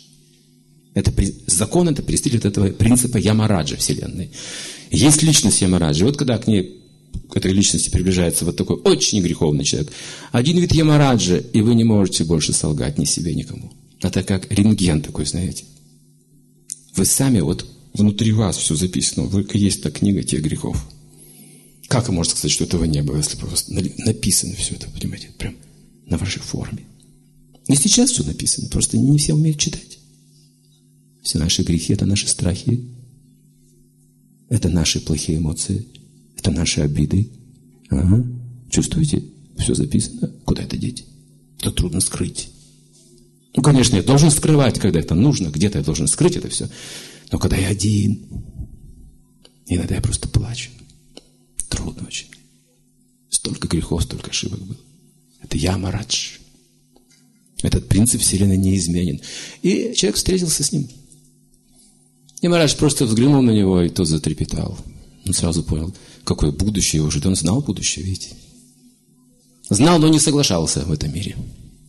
Speaker 3: Закон это представитель этого принципа Ямараджа Вселенной. Есть личность Ямараджа. Вот когда к этой личности приближается вот такой очень греховный человек, один вид Ямараджа, и вы не можете больше солгать ни себе, никому. Это как рентген такой, знаете. Вы сами, вот внутри вас все записано. Только есть та книга тех грехов. Как вы можете сказать, что этого не было, если просто написано все это, понимаете, прям на вашей форме. И сейчас все написано, просто не все умеют читать. Все наши грехи – это наши страхи, это наши плохие эмоции, это наши обиды. Ага. Чувствуете? Все записано. Куда это деть? Это трудно скрыть. Ну, конечно, я должен скрывать, когда это нужно, где-то я должен скрыть это все. Но когда я один, иногда я просто плачу. Трудно очень. Столько грехов, столько ошибок было. Это Ямарадж. Этот принцип Вселенной неизменен. И человек встретился с ним. Ямарадж просто взглянул на него, и тот затрепетал. Он сразу понял, какое будущее его ждет. Он знал будущее, видите? Знал, но не соглашался в этом мире.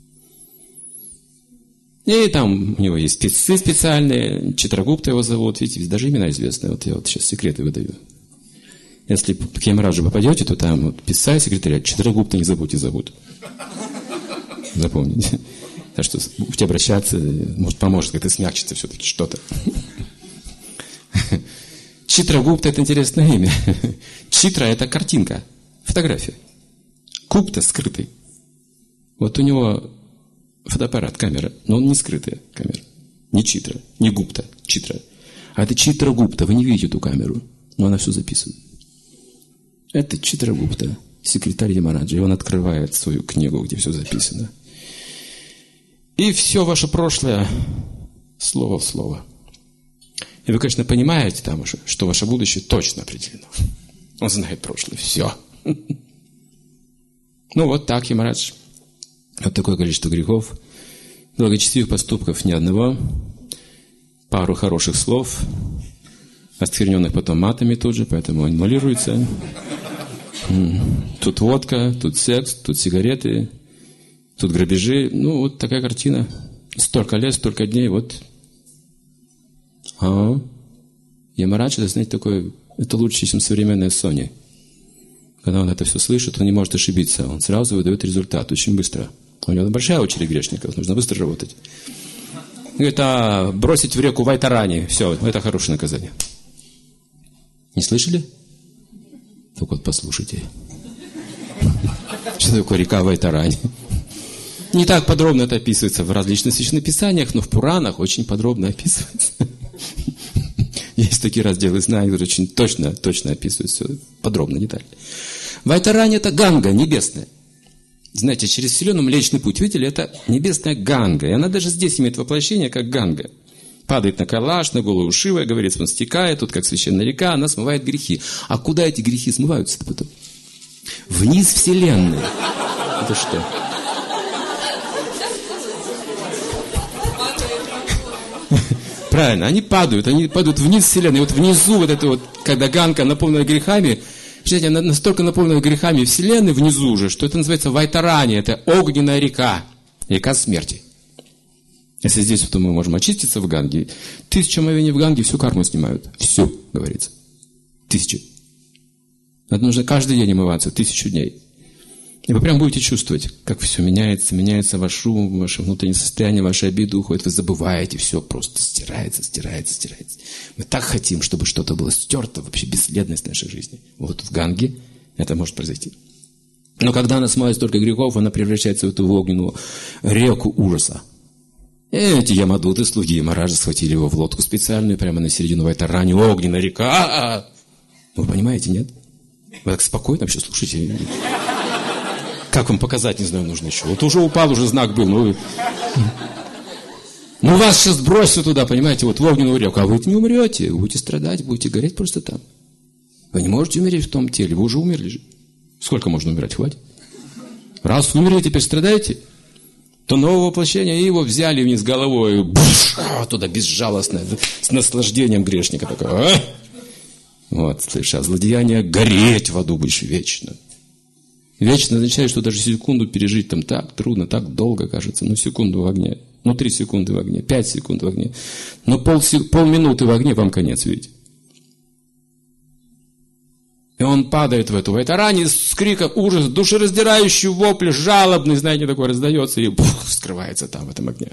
Speaker 3: И там у него есть спецы специальные, Читрагупта его зовут, видите, даже имена известные. Вот я вот сейчас секреты выдаю. Если к Ямараджу попадете, то там вот писай секретаря, Читрагупта не забудьте, зовут. Запомните. Так что будете обращаться, может, поможет как-то смягчиться все-таки что-то. Читрагупта – это интересное имя. Читра – это картинка, фотография. Гупта – скрытый. Вот у него фотоаппарат, камера, но он не скрытая камера. Не Читра, не Гупта, Читра. А это Читрагупта, вы не видите эту камеру, но она все записывает. Это Читрагупта, секретарь Ямараджа, и он открывает свою книгу, где все записано. И все ваше прошлое слово в слово. И вы, конечно, понимаете там уже, что ваше будущее точно определено. Он знает прошлое. Все. Ну вот так, Ямарадж. Вот такое количество грехов. Благочестивых поступков ни одного. Пару хороших слов, оскверненных потом матами тут же, поэтому аннулируется. Тут водка, тут секс, тут сигареты, тут грабежи. Ну, вот такая картина. Столько лет, столько дней, вот. Ямарадж, это, знаете, такое, это лучше, чем современная Sony. Когда он это все слышит, он не может ошибиться. Он сразу выдает результат очень быстро. У него большая очередь грешников, нужно быстро работать. Говорит, бросить в реку Вайтарани. Все, это хорошее наказание. Не слышали? Так вот, послушайте. Что такое река Вайтарани? Не так подробно это описывается в различных священных писаниях, но в Пуранах очень подробно описывается. Есть такие разделы знаний, которые очень точно описывают все, подробно, детально. Вайтарани – это Ганга небесная. Знаете, через Вселенную Млечный Путь, видели, это небесная Ганга. И она даже здесь имеет воплощение, как Ганга. Падает на Кайлаш, на голову Шивы, говорит, он стекает, тут как священная река, она смывает грехи. А куда эти грехи смываются-то потом? Вниз Вселенной. Это что? Правильно, они падают вниз Вселенной. И вот внизу вот это вот, когда Ганга наполнена грехами, представляете, она настолько наполнена грехами Вселенной внизу уже, что это называется Вайтарани, это огненная река смерти. Если здесь вот мы можем очиститься в Ганге, 1000 омовений в Ганге всю карму снимают. Все, говорится. 1000. Это нужно каждый день омываться, 1000 дней. И вы прям будете чувствовать, как все меняется ваше внутреннее состояние, ваши обиды уходят, вы забываете, все просто стирается. Мы так хотим, чтобы что-то было стерто, вообще бесследность нашей жизни. Вот в Ганге это может произойти. Но когда она смоет столько грехов, она превращается в эту огненную реку ужаса. Эти ямадуты, слуги Ямараджа, схватили его в лодку специальную, прямо на середину Вайтарани, огненная река. Вы понимаете, нет? Вы так спокойно вообще слушайте. Как вам показать, не знаю, нужно еще. Вот уже упал, уже знак был. Ну вас сейчас бросят туда, понимаете, вот в огненную реку. А вы не умрете, вы будете страдать, будете гореть просто там. Вы не можете умереть в том теле, вы уже умерли же. Сколько можно умирать, хватит? Раз умерли, теперь страдаете, то новое воплощение, и его взяли вниз головой, туда безжалостно, с наслаждением грешника такого. Вот, слышь, а злодеяние гореть в аду будешь вечно. Вечно означает, что даже секунду пережить там так трудно, так долго, кажется. Ну, секунду в огне, 3 секунды в огне, 5 секунд в огне. Но полминуты в огне вам конец, видите. И он падает в эту Вайтарани с криком ужас, душераздирающий вопль, жалобный, знаете, такой раздается, и скрывается там, в этом огне.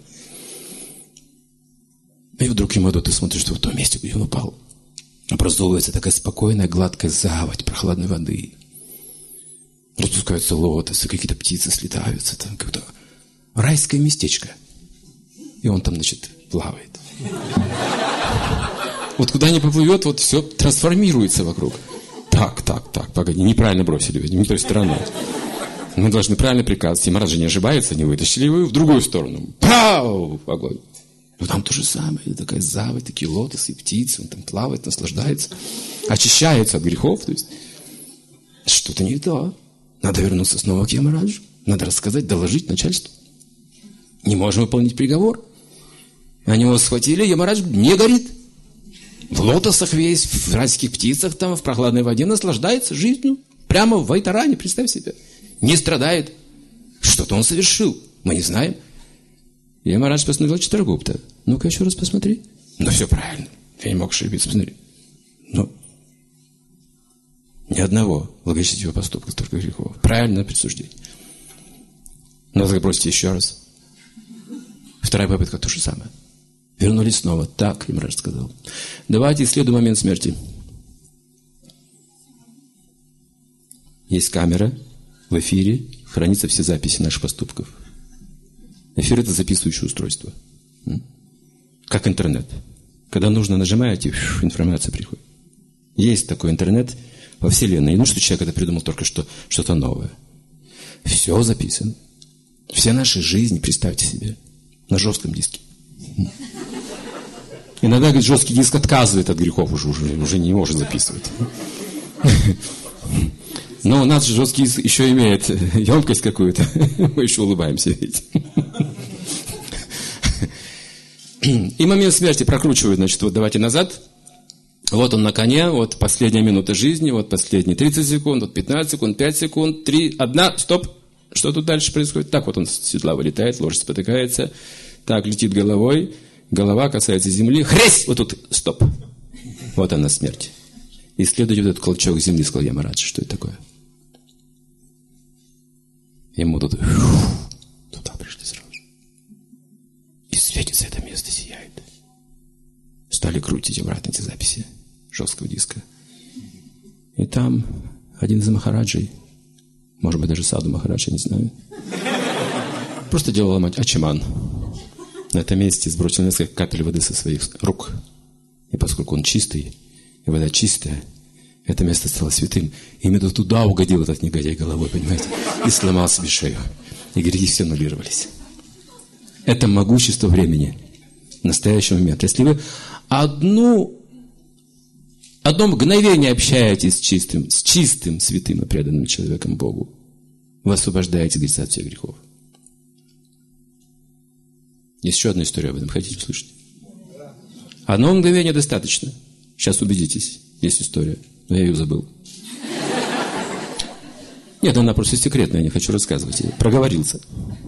Speaker 3: И вдруг ему ты смотришь, что в том месте, где он упал, образовывается такая спокойная, гладкая заводь прохладной воды. Распускаются лотосы, какие-то птицы слетаются, там как-то райское местечко. И он там, значит, плавает. Вот куда ни поплывет, вот все трансформируется вокруг. Так, погоди, неправильно бросили, не той стороной. Мы должны правильно приказывать. И Марадж же не ошибается, не вытащили его в другую сторону. Пау! Огонь. Но там то же самое, такая заводь, такие лотосы, птицы, он там плавает, наслаждается, очищается от грехов, то есть что-то не то. Надо вернуться снова к Ямараджу, надо рассказать, доложить начальству. Не можем выполнить приговор. Они его схватили, Ямарадж не горит. В лотосах весь, в райских птицах там, в прохладной воде наслаждается жизнью. Прямо в Вайтаране, представь себе. Не страдает. Что-то он совершил, мы не знаем. И Ямарадж посмотрел Читрагупта. Ну-ка еще раз посмотри. Ну все правильно, я не мог ошибиться, посмотри. Ну, ни одного благочестивого поступка, столько грехов. Правильное присуждение. Но забросьте еще раз. Вторая попытка то же самое. Вернулись снова. Так, Ямарадж сказал. Давайте исследуем момент смерти. Есть камера, в эфире хранятся все записи наших поступков. Эфир – это записывающее устройство. Как интернет. Когда нужно, нажимаете, информация приходит. Есть такой интернет во Вселенной. Не нужно, что человек это придумал только что что-то новое. Все записано. Все наши жизни, представьте себе, на жестком диске. Иногда, говорит, жесткий диск отказывает от грехов, уже не может записывать. Но у нас жесткий диск еще имеет емкость какую-то. Мы еще улыбаемся, ведь. И момент смерти прокручивают, значит, вот давайте назад. Вот он на коне, вот последняя минута жизни, вот последние 30 секунд, вот 15 секунд, 5 секунд, 3, 1, стоп. Что тут дальше происходит? Так вот он с седла вылетает, лошадь спотыкается. Так, летит головой, голова касается земли. Хресь! Вот тут, стоп. Вот она смерть. Исследуйте вот этот клочок земли, сказал Ямарадж. Что это такое? Ему тут туда пришли сразу же. И светится это место, сияет. Стали крутить обратно эти записи жесткого диска. И там один из махараджей, может быть, даже Саду Махарадж, я не знаю, просто делал ачиман. На этом месте сбросил несколько капель воды со своих рук. И поскольку он чистый, и вода чистая, это место стало святым. И именно туда угодил этот негодяй головой, понимаете? И сломал себе шею. И грехи все аннулировались. Это могущество времени. Настоящий момент. Если вы одно мгновение общаетесь с чистым, святым и преданным человеком Богу, вы освобождаете от всех грехов. Есть еще одна история об этом. Хотите услышать? Одно мгновение достаточно. Сейчас убедитесь. Есть история. Но я ее забыл. Нет, она просто секретная, я не хочу рассказывать. Я проговорился.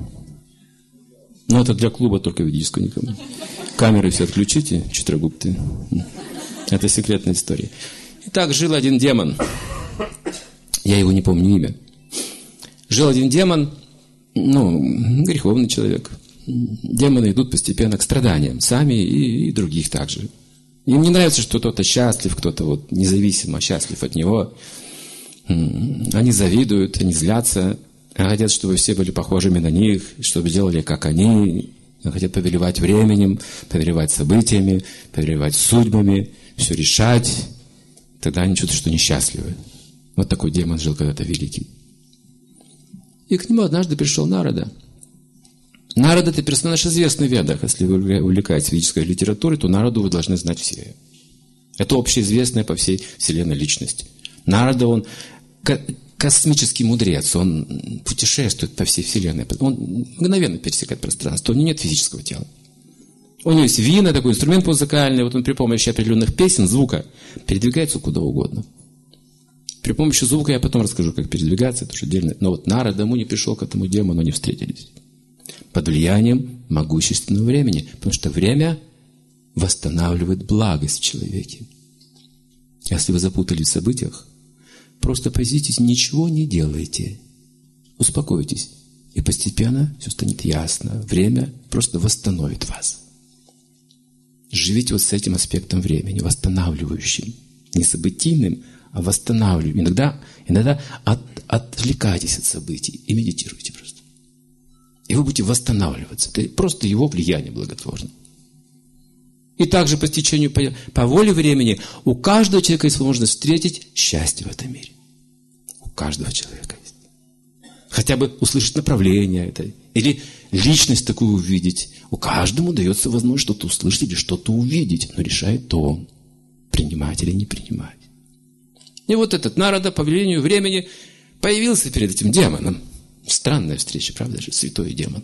Speaker 3: Но это для клуба только ведического никому. Камеры все отключите, Читрагупты. Это секретная история. Итак, жил один демон. Я его не помню имя. Жил один демон, греховный человек. Демоны идут постепенно к страданиям, сами и других также. Им не нравится, что кто-то счастлив, кто-то независимо счастлив от него. Они завидуют, они злятся, хотят, чтобы все были похожими на них, чтобы делали, как они. Хотят повелевать временем, повелевать событиями, повелевать судьбами, все решать. Тогда они чувствуют, что несчастливы. Вот такой демон жил когда-то великий. И к нему однажды пришел Нарада. Нарада – это персонаж известный в Ведах. Если вы увлекаетесь ведической литературой, то Нараду вы должны знать все. Это общеизвестная по всей вселенной личность. Нарада, он космический мудрец, он путешествует по всей вселенной. Он мгновенно пересекает пространство, у него нет физического тела. У него есть вина, такой инструмент музыкальный, он при помощи определенных песен, звука, передвигается куда угодно. При помощи звука я потом расскажу, как передвигаться, это уже отдельно. Но Нарада не пришел к этому демону, они встретились. Под влиянием могущественного времени. Потому что время восстанавливает благость в человеке. Если вы запутались в событиях, просто позитесь, ничего не делайте. Успокойтесь. И постепенно все станет ясно. Время просто восстановит вас. Живите с этим аспектом времени, восстанавливающим. Не событийным, а восстанавливающим. Иногда отвлекайтесь от событий и медитируйте просто. И вы будете восстанавливаться. Это просто его влияние благотворно. И также по стечению, по воле времени, у каждого человека есть возможность встретить счастье в этом мире. У каждого человека есть. Хотя бы услышать направление это, или личность такую увидеть. У каждому дается возможность что-то услышать или что-то увидеть. Но решает он, принимать или не принимать. И вот этот Нарада по велению времени появился перед этим демоном. Странная встреча, правда же? Святой демон.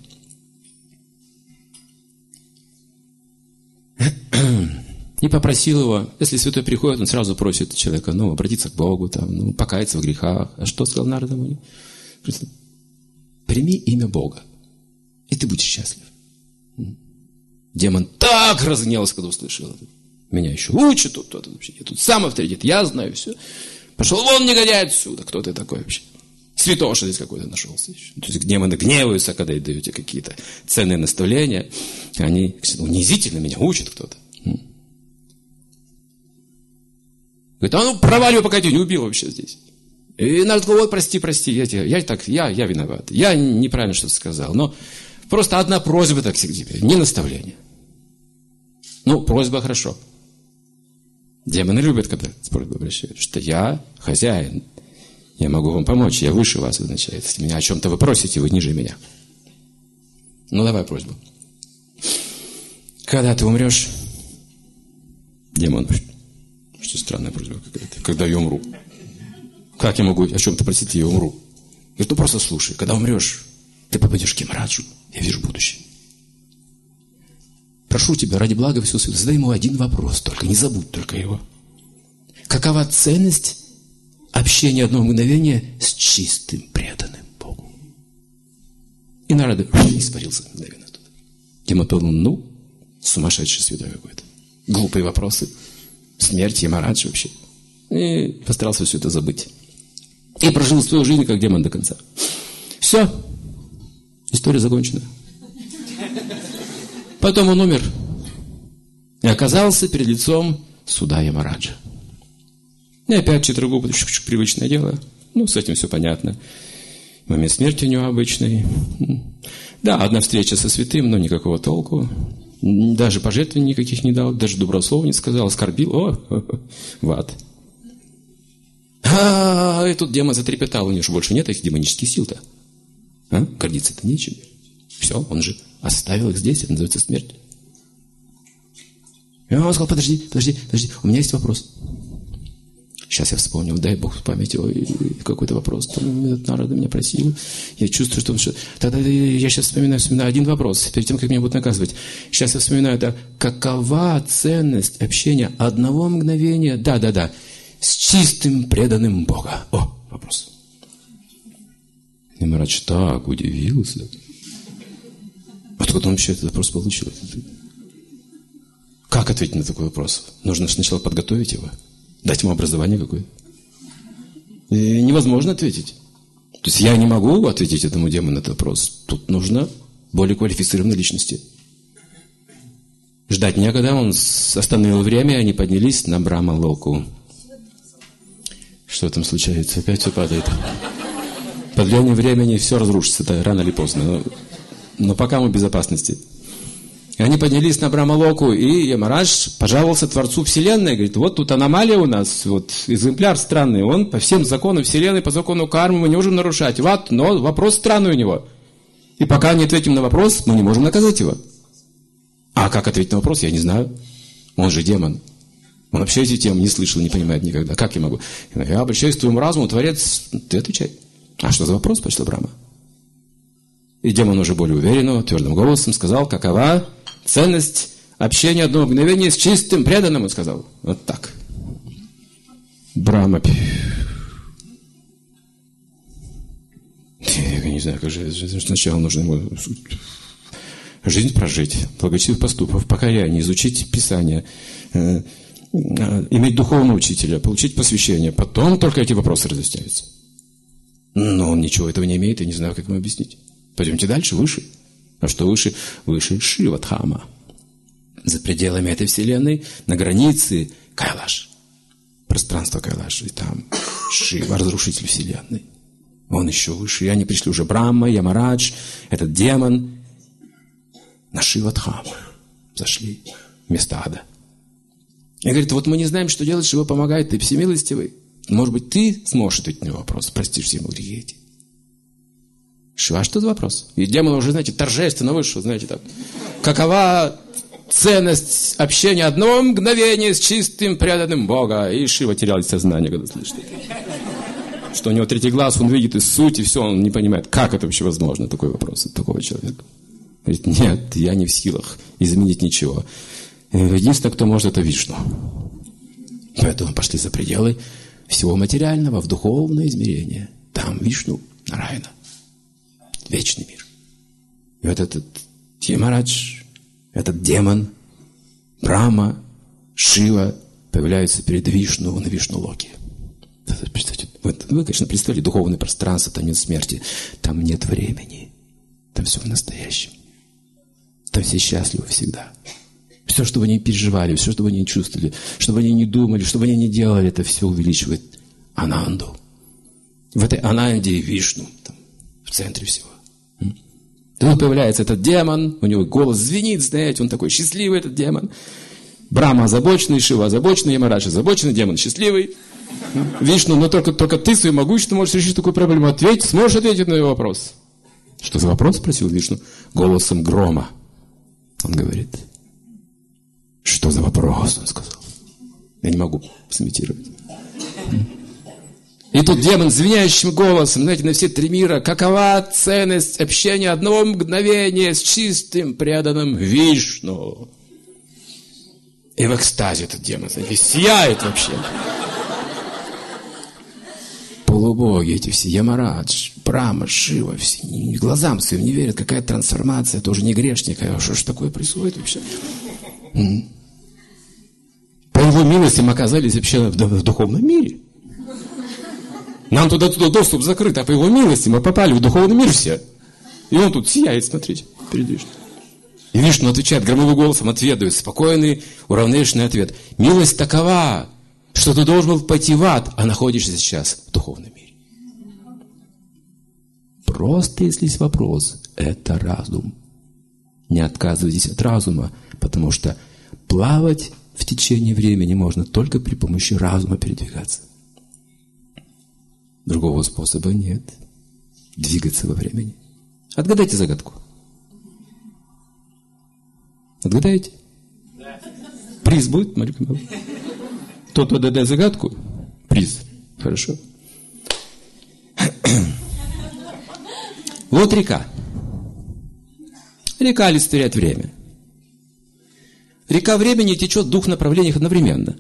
Speaker 3: И попросил его, если святой приходит, он сразу просит человека, обратиться к Богу, покаяться в грехах. А что сказал Нарада ему? Прими имя Бога, и ты будешь счастлив. Демон так разгневался, когда услышал это. Меня еще учат тут кто-то вообще. Я тут сам авторитет, я знаю все. Пошел вон, негодяй, отсюда. Кто ты такой вообще? Святоша здесь какой-то нашелся еще. То есть демоны гневаются, когда даете какие-то ценные наставления. Они унизительно меня учат кто-то. Говорит, проваливай, пока я тебя не убил вообще здесь. И народ говорит, прости, я виноват. Я неправильно что-то сказал. Но просто одна просьба так к тебе, не наставление. Просьба хорошо. Демоны любят, когда с просьбой обращаются, что я хозяин. Я могу вам помочь, я выше вас, означает. Если меня о чем-то вы просите, вы ниже меня. Давай просьбу. Когда ты умрешь, демон, что странная просьба какая-то, когда я умру. Как я могу о чем-то просить, я умру? Говорит, просто слушай, когда умрешь, ты попадешь к Ямараджу, я вижу будущее. Прошу тебя, ради блага всего света, задай ему один вопрос, только не забудь только его. Какова ценность общения одного мгновения с чистым, преданным Богу? И Нарада испарился мгновенно оттуда. Демон, сумасшедший святой какой-то. Глупые вопросы. Смерть, Ямарадж вообще. И постарался все это забыть. И прожил свою жизнь как демон до конца. Все. История закончена. Потом он умер. И оказался перед лицом суда Ямараджа. И опять Читрагупта, привычное дело. С этим все понятно. Момент смерти у него обычный. Да, одна встреча со святым, но никакого толку. Даже пожертвований никаких не дал, даже доброслова не сказал, оскорбил. В ад. И тут демон затрепетал, у него же больше нет этих демонических сил-то. Гордиться-то нечем. Все, он же оставил их здесь, это называется смерть. И он сказал, подожди, у меня есть вопрос. Сейчас я вспомнил, дай Бог памяти, ой, какой-то вопрос. Этот народ меня просил. Я чувствую, что он... Тогда я сейчас вспоминаю один вопрос, перед тем, как меня будут наказывать. Сейчас я вспоминаю, это какова ценность общения одного мгновения, да, с чистым преданным Бога. О, вопрос. И Марадж так удивился. Откуда он вообще этот вопрос получил? Как ответить на такой вопрос? Нужно сначала подготовить его. Дать ему образование какое-то. И невозможно ответить. То есть я не могу ответить этому демону на этот вопрос. Тут нужно более квалифицированной личности. Ждать некогда. Он остановил время, они поднялись на Брахма-локу. Что там случается? Опять все падает. По длине времени все разрушится. Это рано или поздно. Но пока мы в безопасности. И они поднялись на Брахма-локу, и Ямарадж пожаловался Творцу Вселенной. Говорит, вот тут аномалия у нас, вот экземпляр странный. Он по всем законам Вселенной, по закону кармы мы не можем нарушать. Вот, но вопрос странный у него. И пока не ответим на вопрос, мы не можем наказать его. А как ответить на вопрос, я не знаю. Он же демон. Он вообще эти темы не слышал, не понимает никогда. Как я могу? Я обращаюсь к твоему разуму, Творец, ты отвечай. А что за вопрос, Почта Брахма? И демон уже более уверенно, твердым голосом сказал, какова ценность общения одного мгновения с чистым преданным, он сказал. Вот так. Брахма. Я не знаю, как же сначала нужно ему жизнь прожить, благочестивых поступков, покаяние, изучить Писание, иметь духовного учителя, получить посвящение. Потом только эти вопросы разъясняются. Но он ничего этого не имеет, и не знаю, как ему объяснить. Пойдемте дальше, выше. А что выше? Выше Шива-дхама. За пределами этой вселенной, на границе Кайлаш. Пространство Кайлаш. И там Шива, разрушитель вселенной. Он еще выше. И они пришли уже Брахма, Ямарадж, этот демон. На Шива-дхаму зашли вместо ада. И говорит, вот мы не знаем, что делать, Шива помогает, ты всемилостивый. Может быть, ты сможешь ответить на вопрос, простишь все ему грехи эти. Шива, что за вопрос? И демон уже, знаете, торжественно вышел, знаете, так. Какова ценность общения одного мгновения с чистым преданным Бога? И Шива терял сознание, когда слышит это. Что у него третий глаз, он видит из сути, все, он не понимает, как это вообще возможно, такой вопрос от такого человека. Говорит, нет, я не в силах изменить ничего. Единственное, кто может, это Вишну. Поэтому пошли за пределы всего материального в духовное измерение. Там Вишну, Нараяна. Вечный мир. И вот этот Ямарадж, этот демон, Брахма, Шива появляются перед Вишну на Вишну-локе. Представьте, вы, конечно, представили духовное пространство, там нет смерти, там нет времени, там все в настоящем. Там все счастливы всегда. Все, что бы они переживали, все, что бы они не чувствовали, что бы они не думали, что бы они не делали, это все увеличивает Ананду. В этой Ананде Вишну, там, в центре всего. Тут появляется этот демон, у него голос звенит, знаете, он такой счастливый, этот демон. Брахма озабоченный, Шива озабоченный, Ямарадж озабоченный, демон счастливый. Вишну, но только ты своим могуществом можешь решить такую проблему. Ответь, сможешь ответить на его вопрос. Что за вопрос, спросил Вишну, голосом грома. Он говорит, что за вопрос, он сказал. Я не могу сымитировать. И тут демон звенящим голосом, знаете, на все три мира, какова ценность общения одного мгновения с чистым преданным Вишну? И в экстазе этот демон, знаете, сияет вообще. Полубоги эти все, Ямарадж, Брахма, Шива, все глазам своим не верят, какая трансформация, тоже не грешник, а что ж такое происходит вообще? По его милости мы оказались вообще в духовном мире. Нам туда доступ закрыт, а по его милости мы попали в духовный мир все. И он тут сияет, смотрите, перед Вишну. И Вишну отвечает громовым голосом, ответствует спокойный, уравновешенный ответ. Милость такова, что ты должен был пойти в ад, а находишься сейчас в духовном мире. Просто, если есть вопрос, это разум. Не отказывайтесь от разума, потому что плавать в течение времени можно только при помощи разума передвигаться. Другого способа нет. Двигаться во времени. Отгадайте загадку. Отгадаете? Да. Приз будет, Мария Камиловна? Тот отгадай загадку, приз. Хорошо? Вот река. Река олицетворяет время. Река времени течет в двух направлениях одновременно.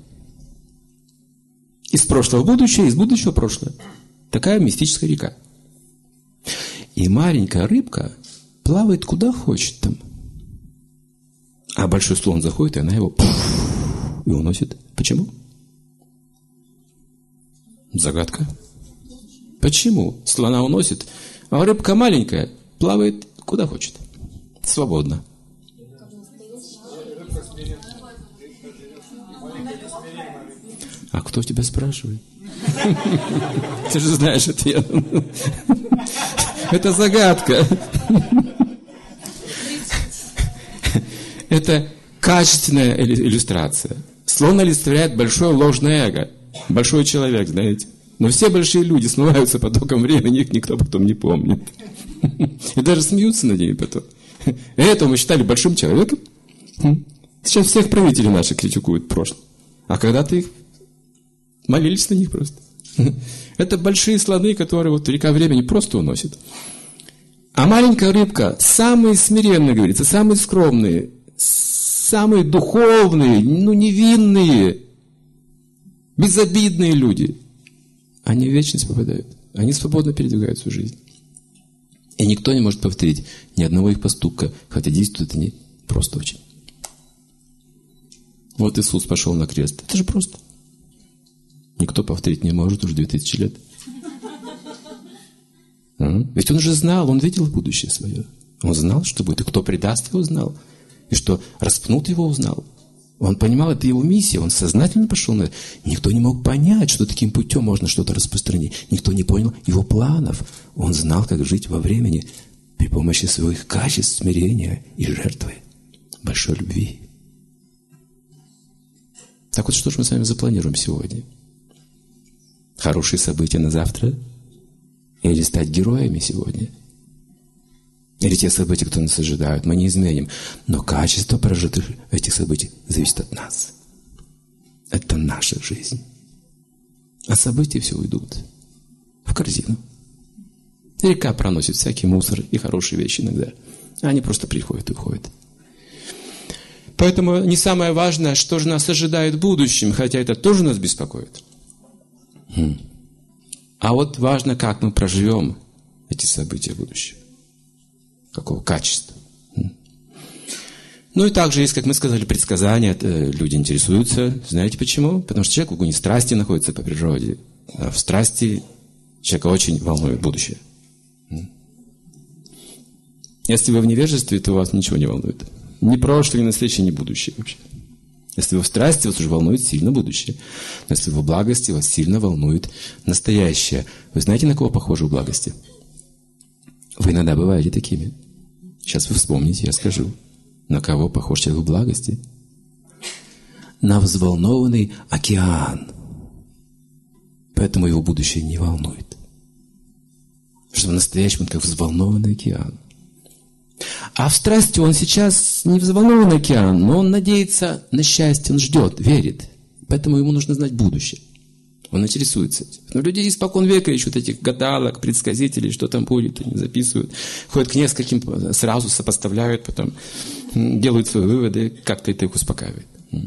Speaker 3: Из прошлого в будущее, из будущего в прошлое. Такая мистическая река. И маленькая рыбка плавает куда хочет там. А большой слон заходит, и она его и уносит. Почему? Загадка. Почему слона уносит, а рыбка маленькая плавает куда хочет? Свободно. А кто тебя спрашивает? Ты же знаешь ответ. Это загадка. Это качественная иллюстрация. Слон олицетворяет большое ложное эго. Большой человек, знаете. Но все большие люди смываются потоком времени, их никто потом не помнит. И даже смеются над ними потом. Этого мы считали большим человеком. Сейчас всех правителей наших критикуют в прошлом. А когда-то их молились на них просто. Это большие слоны, которые вот река времени просто уносит. А маленькая рыбка, самые смиренные, говорится, самые скромные, самые духовные, невинные, безобидные люди, они в вечность попадают. Они свободно передвигают свою жизнь. И никто не может повторить ни одного их поступка, хотя действуют они просто очень. Вот Иисус пошел на крест. Это же просто. Никто повторить не может уже 2000 лет. Ведь он же знал, он видел будущее свое. Он знал, что будет. И кто предаст его, знал. И что распнут его, узнал. Он понимал, это его миссия. Он сознательно пошел на это. Никто не мог понять, что таким путем можно что-то распространить. Никто не понял его планов. Он знал, как жить во времени при помощи своих качеств, смирения и жертвы. Большой любви. Так вот, что же мы с вами запланируем сегодня? Хорошие события на завтра? Или стать героями сегодня? Или те события, которые нас ожидают, мы не изменим. Но качество прожитых этих событий зависит от нас. Это наша жизнь. А события все уйдут в корзину. Река проносит всякий мусор и хорошие вещи иногда. Они просто приходят и уходят. Поэтому не самое важное, что же нас ожидает в будущем, хотя это тоже нас беспокоит. А вот важно, как мы проживем эти события будущего. Какого качества. Ну и также есть, как мы сказали, предсказания. Люди интересуются. Знаете почему? Потому что человек в огне страсти находится по природе. А в страсти человека очень волнует будущее. Если вы в невежестве, то вас ничего не волнует. Ни прошлое, ни настоящее, ни будущее вообще. Если вы в страсти, вас уже волнует сильно будущее. Но если вы в благости, вас сильно волнует настоящее. Вы знаете, на кого похожи в благости? Вы иногда бываете такими. Сейчас вы вспомните, я скажу. На кого похож человек в благости? На взволнованный океан. Поэтому его будущее не волнует. Что в настоящем он как взволнованный океан. А в страсти он сейчас не взволнованный океан, но он надеется на счастье, он ждет, верит. Поэтому ему нужно знать будущее. Он интересуется этим. Но люди испокон века ищут этих гадалок, предсказителей, что там будет, они записывают. Ходят к нескольким, сразу сопоставляют, потом делают свои выводы, как-то это их успокаивает.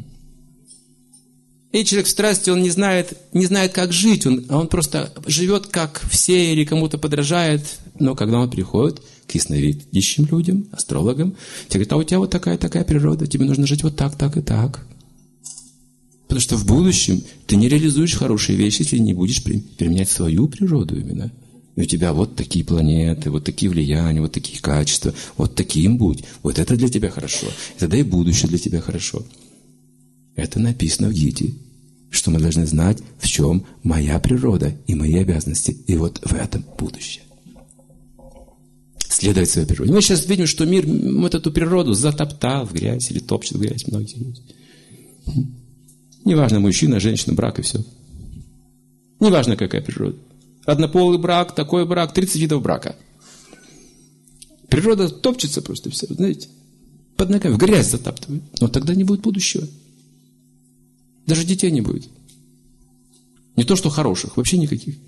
Speaker 3: И человек в страсти, он не знает, как жить, он просто живет, как все, или кому-то подражает. Но когда он приходит к ясновидящим людям, астрологам, те говорят, а у тебя вот такая природа, тебе нужно жить вот так, так и так. Потому что в будущем ты не реализуешь хорошие вещи, если не будешь применять свою природу именно. И у тебя вот такие планеты, вот такие влияния, вот такие качества, вот таким будь. Вот это для тебя хорошо. И тогда и будущее для тебя хорошо. Это написано в Гите, что мы должны знать, в чем моя природа и мои обязанности. И вот в этом будущее. Следовать своей природе. Мы сейчас видим, что мир вот эту природу затоптал в грязь или топчет в грязь многие люди. Неважно, мужчина, женщина, брак и все. Неважно, какая природа. Однополый брак, такой брак, 30 видов брака. Природа топчется просто все, знаете. Под ногами, в грязь затаптывает. Но тогда не будет будущего. Даже детей не будет. Не то, что хороших, вообще никаких.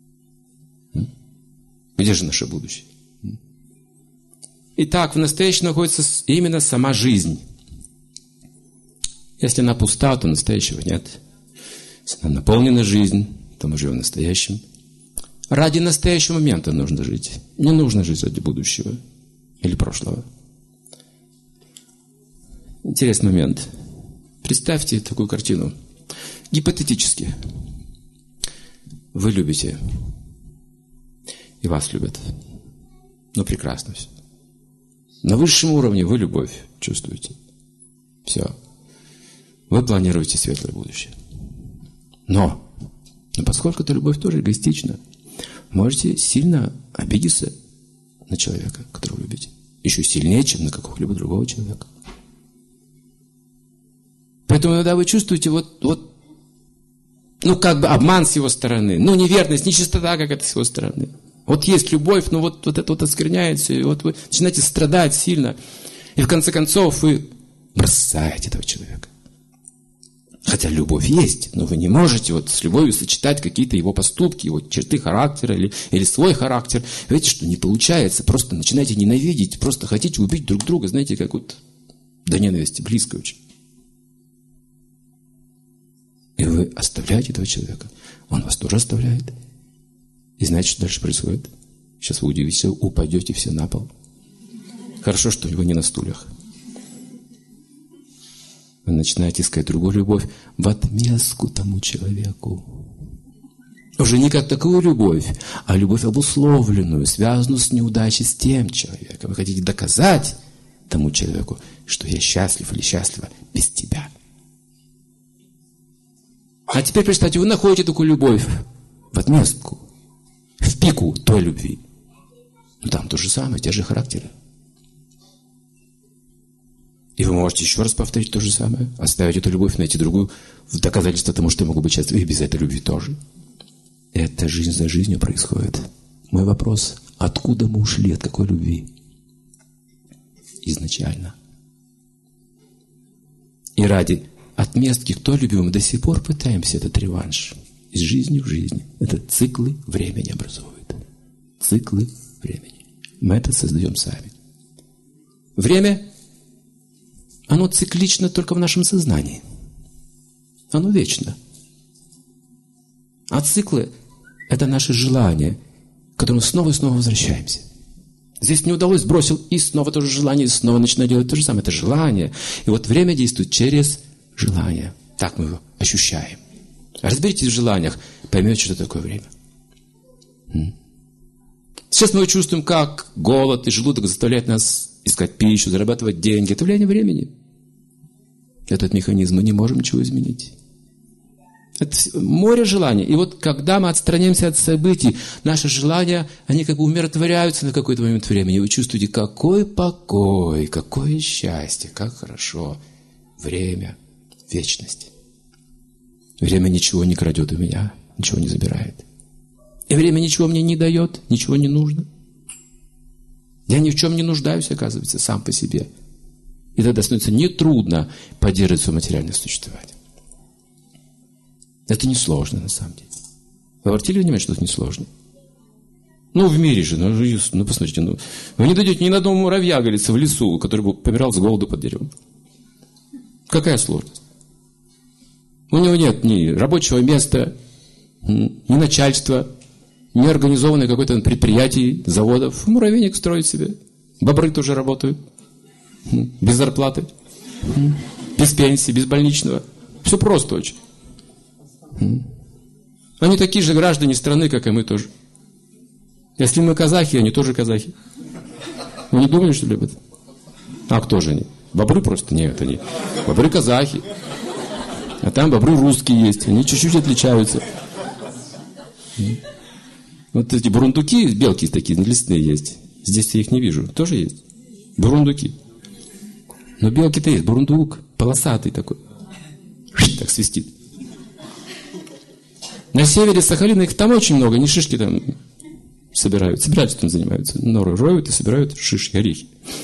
Speaker 3: Где же наше будущее? Итак, в настоящем находится именно сама жизнь. Если она пуста, то настоящего нет. Если она наполнена жизнь, то мы живем в настоящем. Ради настоящего момента нужно жить. Не нужно жить ради будущего или прошлого. Интересный момент. Представьте такую картину. Гипотетически. Вы любите. И вас любят. Ну, прекрасно все. На высшем уровне вы любовь чувствуете. Все. Вы планируете светлое будущее. Но поскольку эта любовь тоже эгоистична, можете сильно обидеться на человека, которого любите. Еще сильнее, чем на какого-либо другого человека. Поэтому иногда вы чувствуете как бы обман с его стороны, неверность, нечистота какая-то с его стороны. Вот есть любовь, но вот это вот оскверняется, и вот вы начинаете страдать сильно. И в конце концов вы бросаете этого человека. Хотя любовь есть, но вы не можете с любовью сочетать какие-то его поступки, его черты характера или свой характер. Видите, что не получается, просто начинаете ненавидеть, просто хотите убить друг друга, знаете, как до ненависти, близко очень. И вы оставляете этого человека, он вас тоже оставляет. И знаете, что дальше происходит? Сейчас вы удивитесь, упадете все на пол. Хорошо, что вы не на стульях. Вы начинаете искать другую любовь в отместку тому человеку. Уже не как такую любовь, а любовь обусловленную, связанную с неудачей с тем человеком. Вы хотите доказать тому человеку, что я счастлив или счастлива без тебя. А теперь представьте, вы находите такую любовь в отместку, в пику той любви. Там то же самое, те же характеры. И вы можете еще раз повторить то же самое, оставить эту любовь, найти другую, в доказательство тому, что я могу быть счастлив и без этой любви тоже. Это жизнь за жизнью происходит. Мой вопрос, откуда мы ушли, от какой любви? Изначально. И ради отместки к той любви мы до сих пор пытаемся этот реванш из жизни в жизнь. Это циклы времени образуют. Циклы времени. Мы это создаем сами. Время, оно циклично только в нашем сознании. Оно вечно. А циклы – это наши желания, к которым снова и снова возвращаемся. Здесь не удалось, бросил, и снова то же желание, и снова начинаю делать то же самое. Это желание. И время действует через желание. Так мы его ощущаем. Разберитесь в желаниях, поймете, что такое время. Сейчас мы чувствуем, как голод и желудок заставляют нас искать пищу, зарабатывать деньги. Это влияние времени. Этот механизм мы не можем ничего изменить. Это море желаний. И когда мы отстраняемся от событий, наши желания, они как бы умиротворяются на какой-то момент времени. И вы чувствуете, какой покой, какое счастье, как хорошо. Время, вечность. Время ничего не крадет у меня, ничего не забирает. И время ничего мне не дает, ничего не нужно. Я ни в чем не нуждаюсь, оказывается, сам по себе. И тогда становится нетрудно поддерживать свое материальное существование. Это несложно, на самом деле. Вы обратили внимание, что это несложно? В мире же, посмотрите, вы не дойдете ни на одного муравья, говорится, в лесу, который бы помирал с голоду под деревом. Какая сложность? У него нет ни рабочего места, ни начальства, ни организованной какой-то предприятий, заводов. Муравейник строит себе. Бобры тоже работают. Без зарплаты. Без пенсии, без больничного. Все просто очень. Они такие же граждане страны, как и мы тоже. Если мы казахи, они тоже казахи. Вы не думали, что ли, об этом? А кто же они? Бобры просто? Нет, они. Бобры казахи. А там бобры русские есть. Они чуть-чуть отличаются. Эти бурундуки, белки такие лесные есть. Здесь я их не вижу. Тоже есть. Бурундуки. Но белки-то есть. Бурундук. Полосатый такой. Так свистит. На севере Сахалина их там очень много. Они шишки там собирают. Собирательством занимаются. Норы роют и собирают шишки, орехи.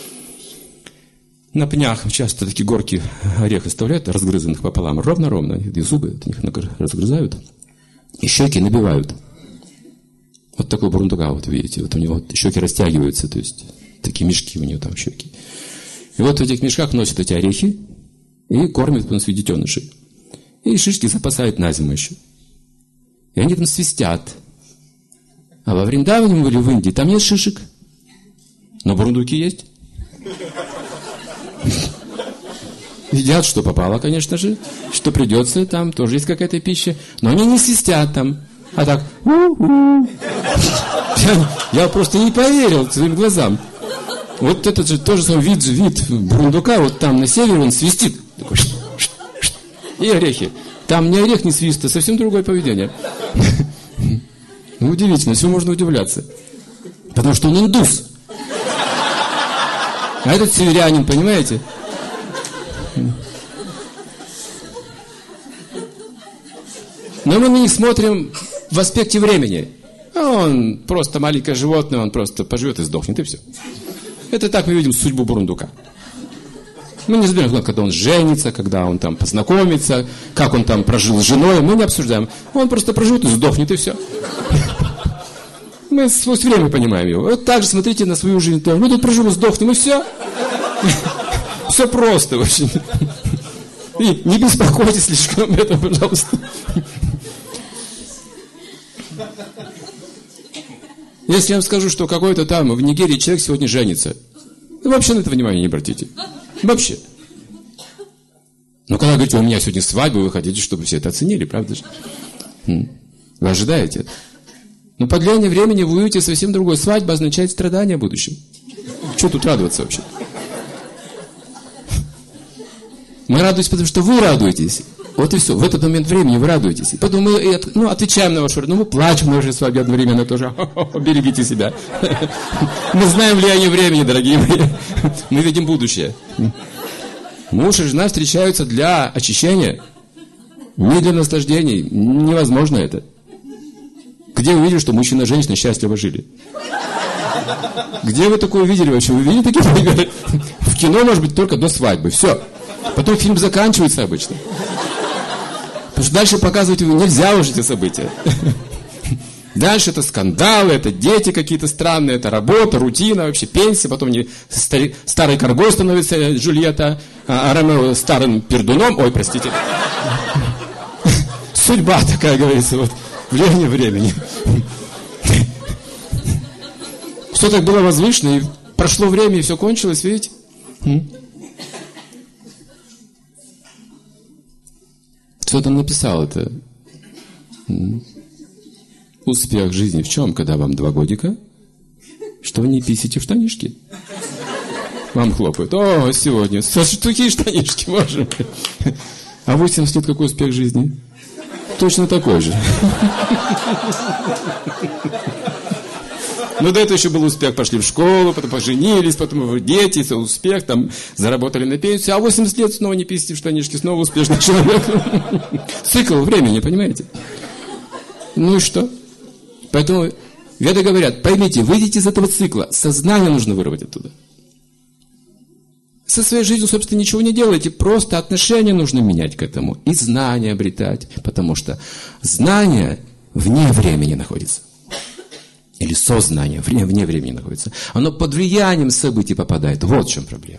Speaker 3: На пнях часто такие горки орех оставляют, разгрызанных пополам. Ровно-ровно. И зубы от них разгрызают. И щеки набивают. Вот такой бурундука, вот видите, вот у него вот щеки растягиваются, то есть такие мешки у него там щеки. И вот в этих мешках носят эти орехи и кормят потом своих детенышей. И шишки запасают на зиму еще. И они там свистят. А во Вриндаване, мы были в Индии, там нет шишек. Но бурундуки есть. Едят, что попало, конечно же, что придется, там тоже есть какая-то пища. Но они не свистят там. А так, я просто не поверил своим глазам. Вот этот же тоже самый вид бурундука, вот там на севере он свистит. Такой, и орехи. Там ни орех, ни свист, а совсем другое поведение. Ну, удивительно, все можно удивляться. Потому что он индус. А этот северянин, понимаете? Но мы на них смотрим в аспекте времени. Он просто маленькое животное, он просто поживет и сдохнет, и все. Это так мы видим судьбу бурундука. Мы не разбираем, когда он женится, когда он там познакомится, как он там прожил с женой, мы не обсуждаем. Он просто проживет и сдохнет, и все. Мы сквозь время понимаем его. Вот так же смотрите на свою жизнь. Мы тут проживем, сдохнем, и все. Все просто очень. И не беспокойтесь слишком об этом, пожалуйста. Если я вам скажу, что какой-то там в Нигерии человек сегодня женится, вы вообще на это внимание не обратите. Вообще. Но когда говорите, у меня сегодня свадьба, вы хотите, чтобы все это оценили, правда же? Вы ожидаете это. Но по длине времени вы увидите совсем другое. Свадьба означает страдания в будущем. Что тут радоваться вообще? Мы радуемся, потому что вы радуетесь. Вот и все. В этот момент времени вы радуетесь. И потом мы отвечаем на вашу радость. Мы плачем на вашей свадьбе одновременно тоже. Берегите себя. Мы знаем влияние времени, дорогие мои. Мы видим будущее. Муж и жена встречаются для очищения, не для наслаждений. Невозможно это. Где вы видели, что мужчина и женщина счастливо жили? Где вы такое видели вообще? Вы видели такие примеры? В кино, может быть, только до свадьбы. Все. Потом фильм заканчивается обычно. Потому что дальше показывать нельзя уже эти события. Дальше это скандалы, это дети какие-то странные, это работа, рутина, вообще пенсия. Потом старой коргой становится Джульетта, а Ромео старым пердуном. Ой, простите. Судьба такая, говорится, вот. Влияние времени. Все так было возвышено, и прошло время, и все кончилось, видите? Кто там написал это? Успех жизни в чем, когда вам 2 годика? Что вы не писите в штанишки? Вам хлопают. О, сегодня. Такие штанишки, боже мой. А 80 лет какой успех жизни? Точно такой же. Но до этого еще был успех. Пошли в школу, потом поженились, потом дети, успех, там заработали на пенсию. А 80 лет снова не писите в штанишки, снова успешный человек. Цикл времени, понимаете? Ну и что? Поэтому веды говорят, поймите, выйдите из этого цикла. Сознание нужно вырвать оттуда. Со своей жизнью, собственно, ничего не делаете, просто отношение нужно менять к этому и знания обретать, потому что знание вне времени находится. Или сознание вне времени находится. Оно под влиянием событий попадает. Вот в чем проблема.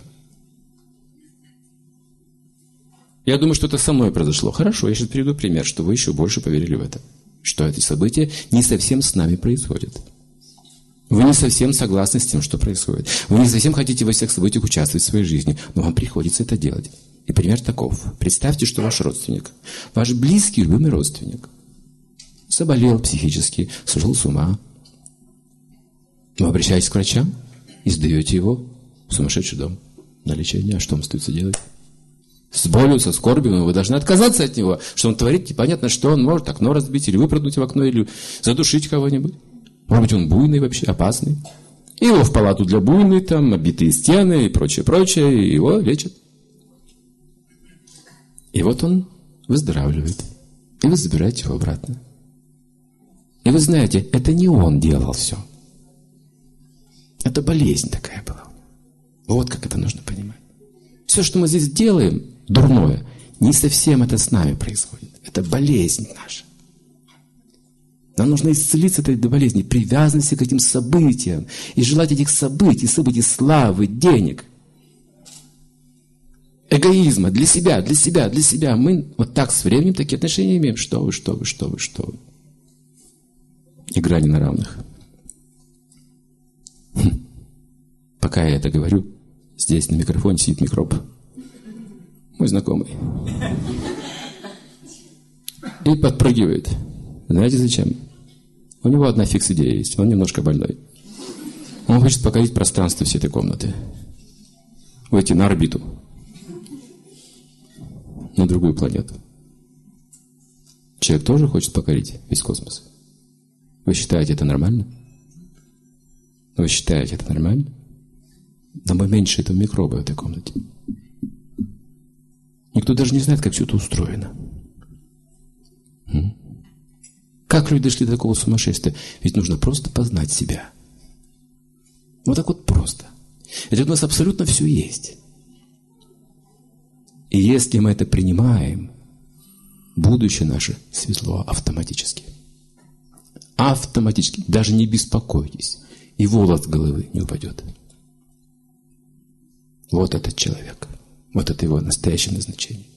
Speaker 3: Я думаю, что это со мной произошло. Хорошо, я сейчас приведу пример, что вы еще больше поверили в это. Что эти события не совсем с нами происходят. Вы не совсем согласны с тем, что происходит. Вы не совсем хотите во всех событиях участвовать в своей жизни, но вам приходится это делать. И пример таков. Представьте, что ваш родственник, ваш близкий, любимый родственник, заболел психически, сошел с ума. Вы обращаетесь к врачам и сдаете его в сумасшедший дом на лечение. А что вам остается делать? С болью, со скорбью, вы должны отказаться от него. Что он творит, непонятно, что он может окно разбить, или выпрыгнуть в окно, или задушить кого-нибудь. Может быть, он буйный вообще, опасный. И его в палату для буйной, там, обитые стены и прочее, и его лечат. И вот он выздоравливает. И вы забираете его обратно. И вы знаете, это не он делал все. Это болезнь такая была. Вот как это нужно понимать. Все, что мы здесь делаем, дурное, не совсем это с нами происходит. Это болезнь наша. Нам нужно исцелиться от этой болезни, привязанности к этим событиям и желать этих событий славы, денег, эгоизма, для себя. Мы вот так с временем такие отношения имеем. Что вы. Игра не на равных. Пока я это говорю, здесь на микрофоне сидит микроб. Мой знакомый. И подпрыгивает. Знаете зачем? У него одна фикс-идея есть. Он немножко больной. Он хочет покорить пространство всей этой комнаты. Выйти на орбиту. На другую планету. Человек тоже хочет покорить весь космос. Вы считаете это нормально? Вы считаете это нормально? Да мы меньше этого микроба в этой комнате. Никто даже не знает, как все это устроено. Как люди дошли до такого сумасшествия? Ведь нужно просто познать себя. Вот так вот просто. Ведь у нас абсолютно все есть. И если мы это принимаем, будущее наше светло автоматически. Автоматически. Даже не беспокойтесь. И волос с головы не упадет. Вот этот человек. Вот это его настоящее назначение.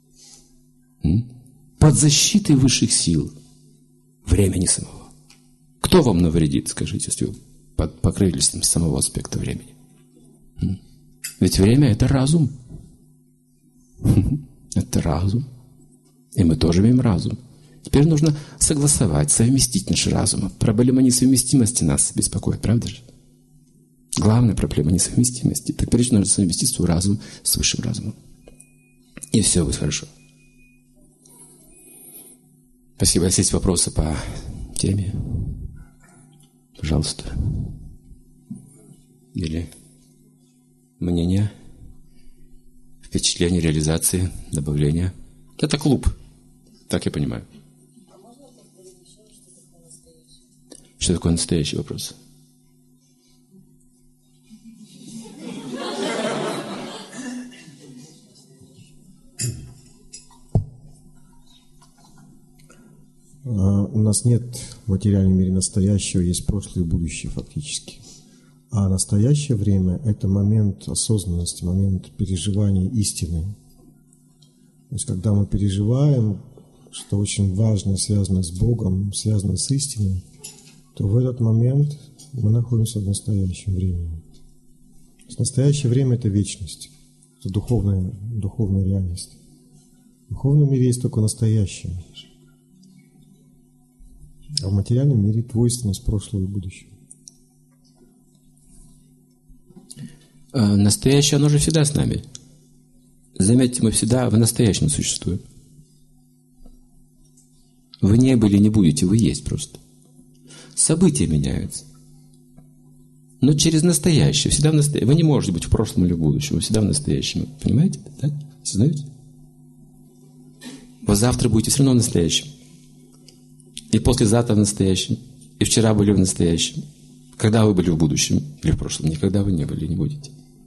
Speaker 3: Под защитой высших сил. Времени самого. Кто вам навредит, скажите, если вы под покрытием самого аспекта времени? Ведь время – это разум. Это разум. И мы тоже имеем разум. Теперь нужно согласовать, совместить наши разумы. Проблема несовместимости нас беспокоит, правда же? Главная проблема несовместимости. Так прежде нужно совместить свой разум с высшим разумом. И все будет хорошо. Спасибо. Если есть вопросы по теме, пожалуйста. Или мнение, впечатление, реализации, добавления. Это клуб. Так я понимаю. Что такое настоящий вопрос?
Speaker 2: У нас нет в материальном мире настоящего, есть прошлое и будущее фактически. А настоящее время – это момент осознанности, момент переживания истины. То есть, когда мы переживаем, что очень важное, связано с Богом, связано с истиной, то в этот момент мы находимся в настоящем времени. То есть, настоящее время – это вечность, это духовная реальность. В духовном мире есть только настоящее. А в материальном мире двойственность прошлого и будущего.
Speaker 3: Настоящее, оно же всегда с нами. Заметьте, мы всегда в настоящем существуем. Вы не были, не будете, вы есть просто. События меняются. Но через настоящее, всегда в настоящем. Вы не можете быть в прошлом или в будущем, вы всегда в настоящем. Понимаете? Да? Осознаете? Вы завтра будете все равно в настоящем. И послезавтра в настоящем. И вчера были в настоящем. Когда вы были в будущем или в прошлом? Никогда вы не были и не будете.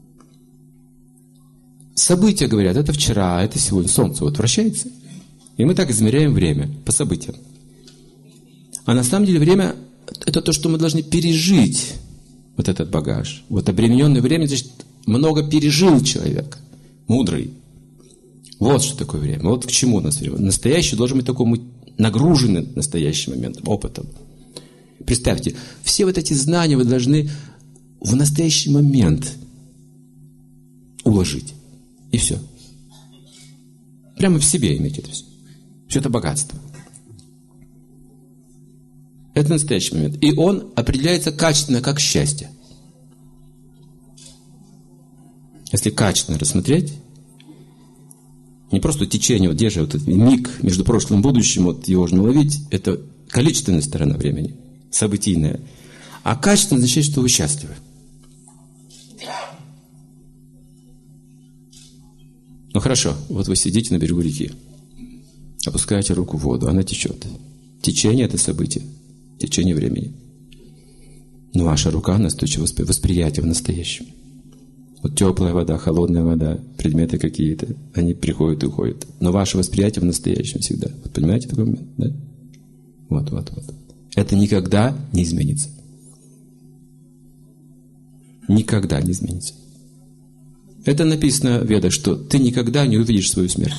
Speaker 3: События говорят, это вчера, это сегодня. Солнце вот вращается. И мы так измеряем время по событиям. А на самом деле время – это то, что мы должны пережить. Вот этот багаж. Вот обремененное время, значит, много пережил человек. Мудрый. Вот что такое время. Вот к чему у нас время. Настоящий должен быть такой нагруженный настоящим моментом, опытом. Представьте, все вот эти знания вы должны в настоящий момент уложить. И все. Прямо в себе иметь это все. Все это богатство. Это настоящий момент. И он определяется качественно как счастье. Если качественно рассмотреть, не просто течение, вот держа вот этот миг между прошлым и будущим, вот его же не ловить, это количественная сторона времени, событийная. А качественно означает, что вы счастливы. Ну хорошо, вот вы сидите на берегу реки, опускаете руку в воду, она течет. Течение – это событие, течение времени. Но ваша рука настойчиво восприятие в настоящем. Вот теплая вода, холодная вода, предметы какие-то, они приходят и уходят. Но ваше восприятие в настоящем всегда. Вот понимаете такой момент, да? Вот. это никогда не изменится. Никогда не изменится. Это написано в Ведах, что ты никогда не увидишь свою смерть.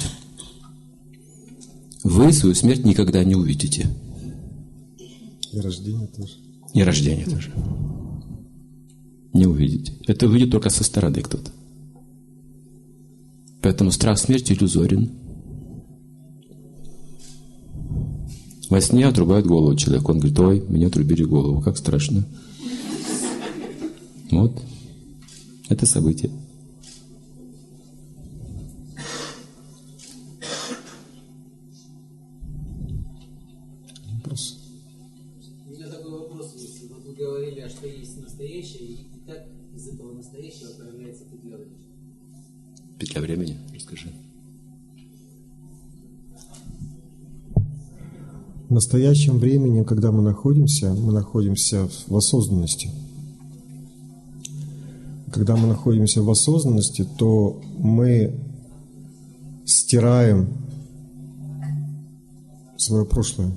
Speaker 3: Вы свою смерть никогда не увидите.
Speaker 2: И рождение тоже.
Speaker 3: И рождение тоже. Не увидите. Это увидит только со стороны кто-то. Поэтому страх смерти иллюзорен. Во сне отрубают голову человеку. Он говорит: ой, мне отрубили голову, как страшно. Вот. Это событие.
Speaker 2: Вопрос.
Speaker 4: У меня такой вопрос есть. Вот вы говорили, что есть настоящее, и как из этого настоящего появляется петля времени?
Speaker 3: Петля времени, расскажи.
Speaker 2: В настоящем времени, когда мы находимся в осознанности. Когда мы находимся в осознанности, то мы стираем свое прошлое.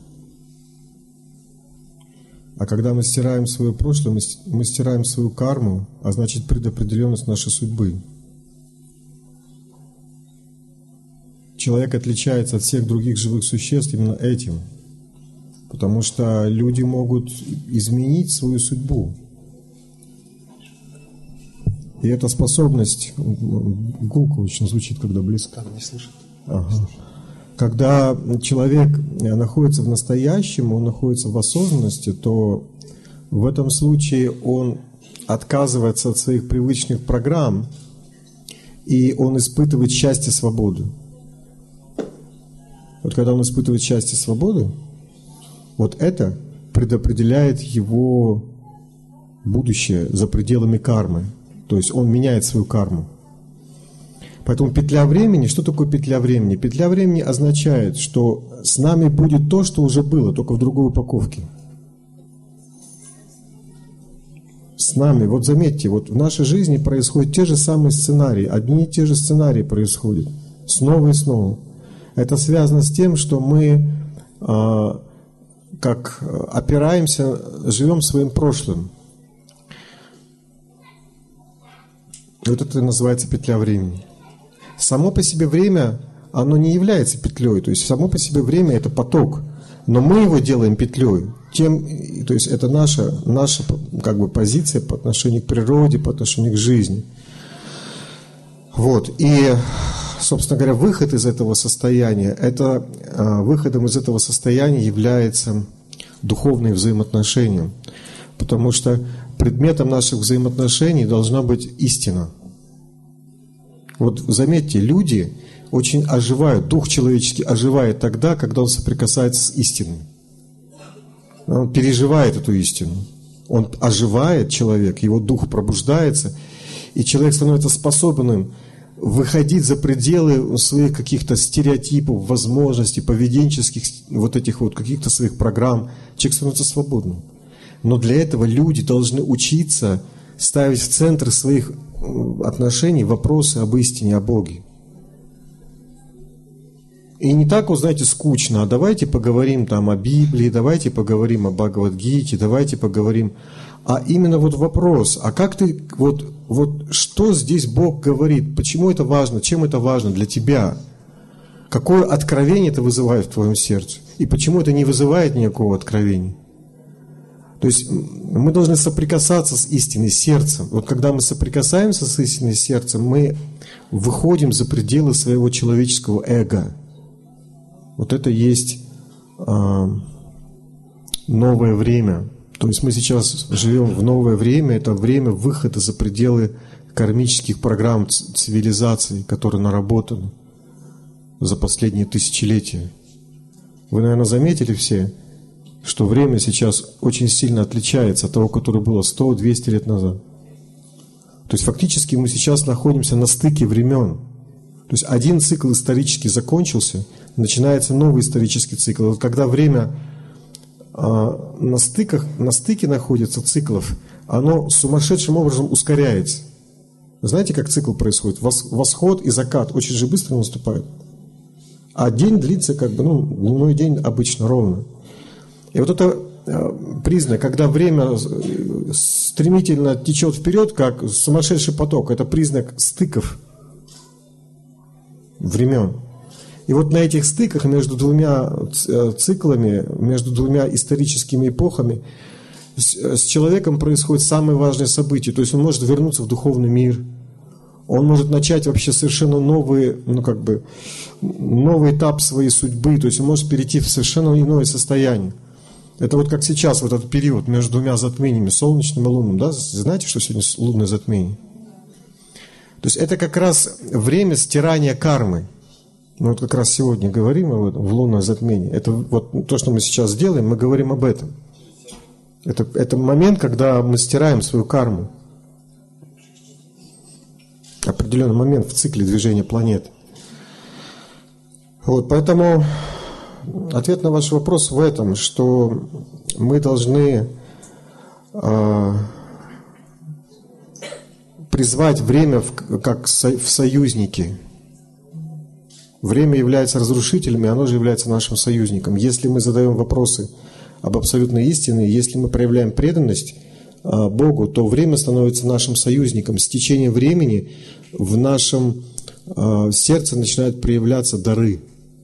Speaker 2: А когда мы стираем свое прошлое, мы стираем свою карму, а значит предопределенность нашей судьбы. Человек отличается от всех других живых существ именно этим. Потому что люди могут изменить свою судьбу. И эта способность, гулко очень звучит, когда близко.
Speaker 5: Не слышит.
Speaker 2: Ага. Когда человек находится в настоящем, он находится в осознанности, то в этом случае он отказывается от своих привычных программ, и он испытывает счастье, свободу. Вот когда он испытывает счастье, свободу, вот это предопределяет его будущее за пределами кармы. То есть он меняет свою карму. Поэтому петля времени, что такое петля времени? Петля времени означает, что с нами будет то, что уже было, только в другой упаковке. С нами, вот заметьте, вот в нашей жизни происходят те же самые сценарии, одни и те же сценарии происходят, снова и снова. Это связано с тем, что мы как опираемся, живем своим прошлым. Вот это называется петля времени. Само по себе время, оно не является петлей, то есть само по себе время это поток, но мы его делаем петлей. То есть это наша как бы позиция по отношению к природе, по отношению к жизни. Вот. И, собственно говоря, выход из этого состояния, выходом из этого состояния является духовные взаимоотношения. Потому что предметом наших взаимоотношений должна быть истина. Вот заметьте, люди очень оживают, дух человеческий оживает тогда, когда он соприкасается с истиной. Он переживает эту истину. Он оживает, человек, его дух пробуждается, и человек становится способным выходить за пределы своих каких-то стереотипов, возможностей, поведенческих вот этих вот каких-то своих программ. Человек становится свободным. Но для этого люди должны учиться ставить в центр своих отношений вопросы об истине, о Боге. И не так, вот знаете, скучно, а давайте поговорим там о Библии, давайте поговорим о Бхагавад-гите, давайте поговорим. А именно вот вопрос, а как ты, вот что здесь Бог говорит, почему это важно, чем это важно для тебя? Какое откровение это вызывает в твоем сердце? И почему это не вызывает никакого откровения? То есть мы должны соприкасаться с истиной сердцем. Вот когда мы соприкасаемся с истиной сердцем, мы выходим за пределы своего человеческого эго. Вот это есть новое время. То есть мы сейчас живем в новое время, это время выхода за пределы кармических программ цивилизаций, которые наработаны за последние тысячелетия. Вы, наверное, заметили все, что время сейчас очень сильно отличается от того, которое было 100-200 лет назад. То есть фактически мы сейчас находимся на стыке времен. То есть один цикл исторически закончился, начинается новый исторический цикл. Вот когда время на стыке находится циклов, оно сумасшедшим образом ускоряется. Знаете, как цикл происходит? Восход и закат очень же быстро наступают. А день длится как бы, дневной день обычно ровно. И вот это признак, когда время стремительно течет вперед, как сумасшедший поток. Это признак стыков времен. И вот на этих стыках между двумя циклами, между двумя историческими эпохами с человеком происходит самое важное событие. То есть он может вернуться в духовный мир. Он может начать вообще совершенно новый этап своей судьбы. То есть он может перейти в совершенно иное состояние. Это вот как сейчас, вот этот период между двумя затмениями, солнечным и лунным. Да? Знаете, что сегодня лунное затмение? То есть это как раз время стирания кармы. Мы вот как раз сегодня говорим об этом, в лунное затмение. Это вот то, что мы сейчас делаем, мы говорим об этом. Это момент, когда мы стираем свою карму. Определенный момент в цикле движения планет. Вот, поэтому ответ на ваш вопрос в этом, что мы должны призвать время как в союзники. Время является разрушителем, и оно же является нашим союзником. Если мы задаем вопросы об абсолютной истине, если мы проявляем преданность Богу, то время становится нашим союзником. С течением времени в нашем сердце начинают проявляться дары.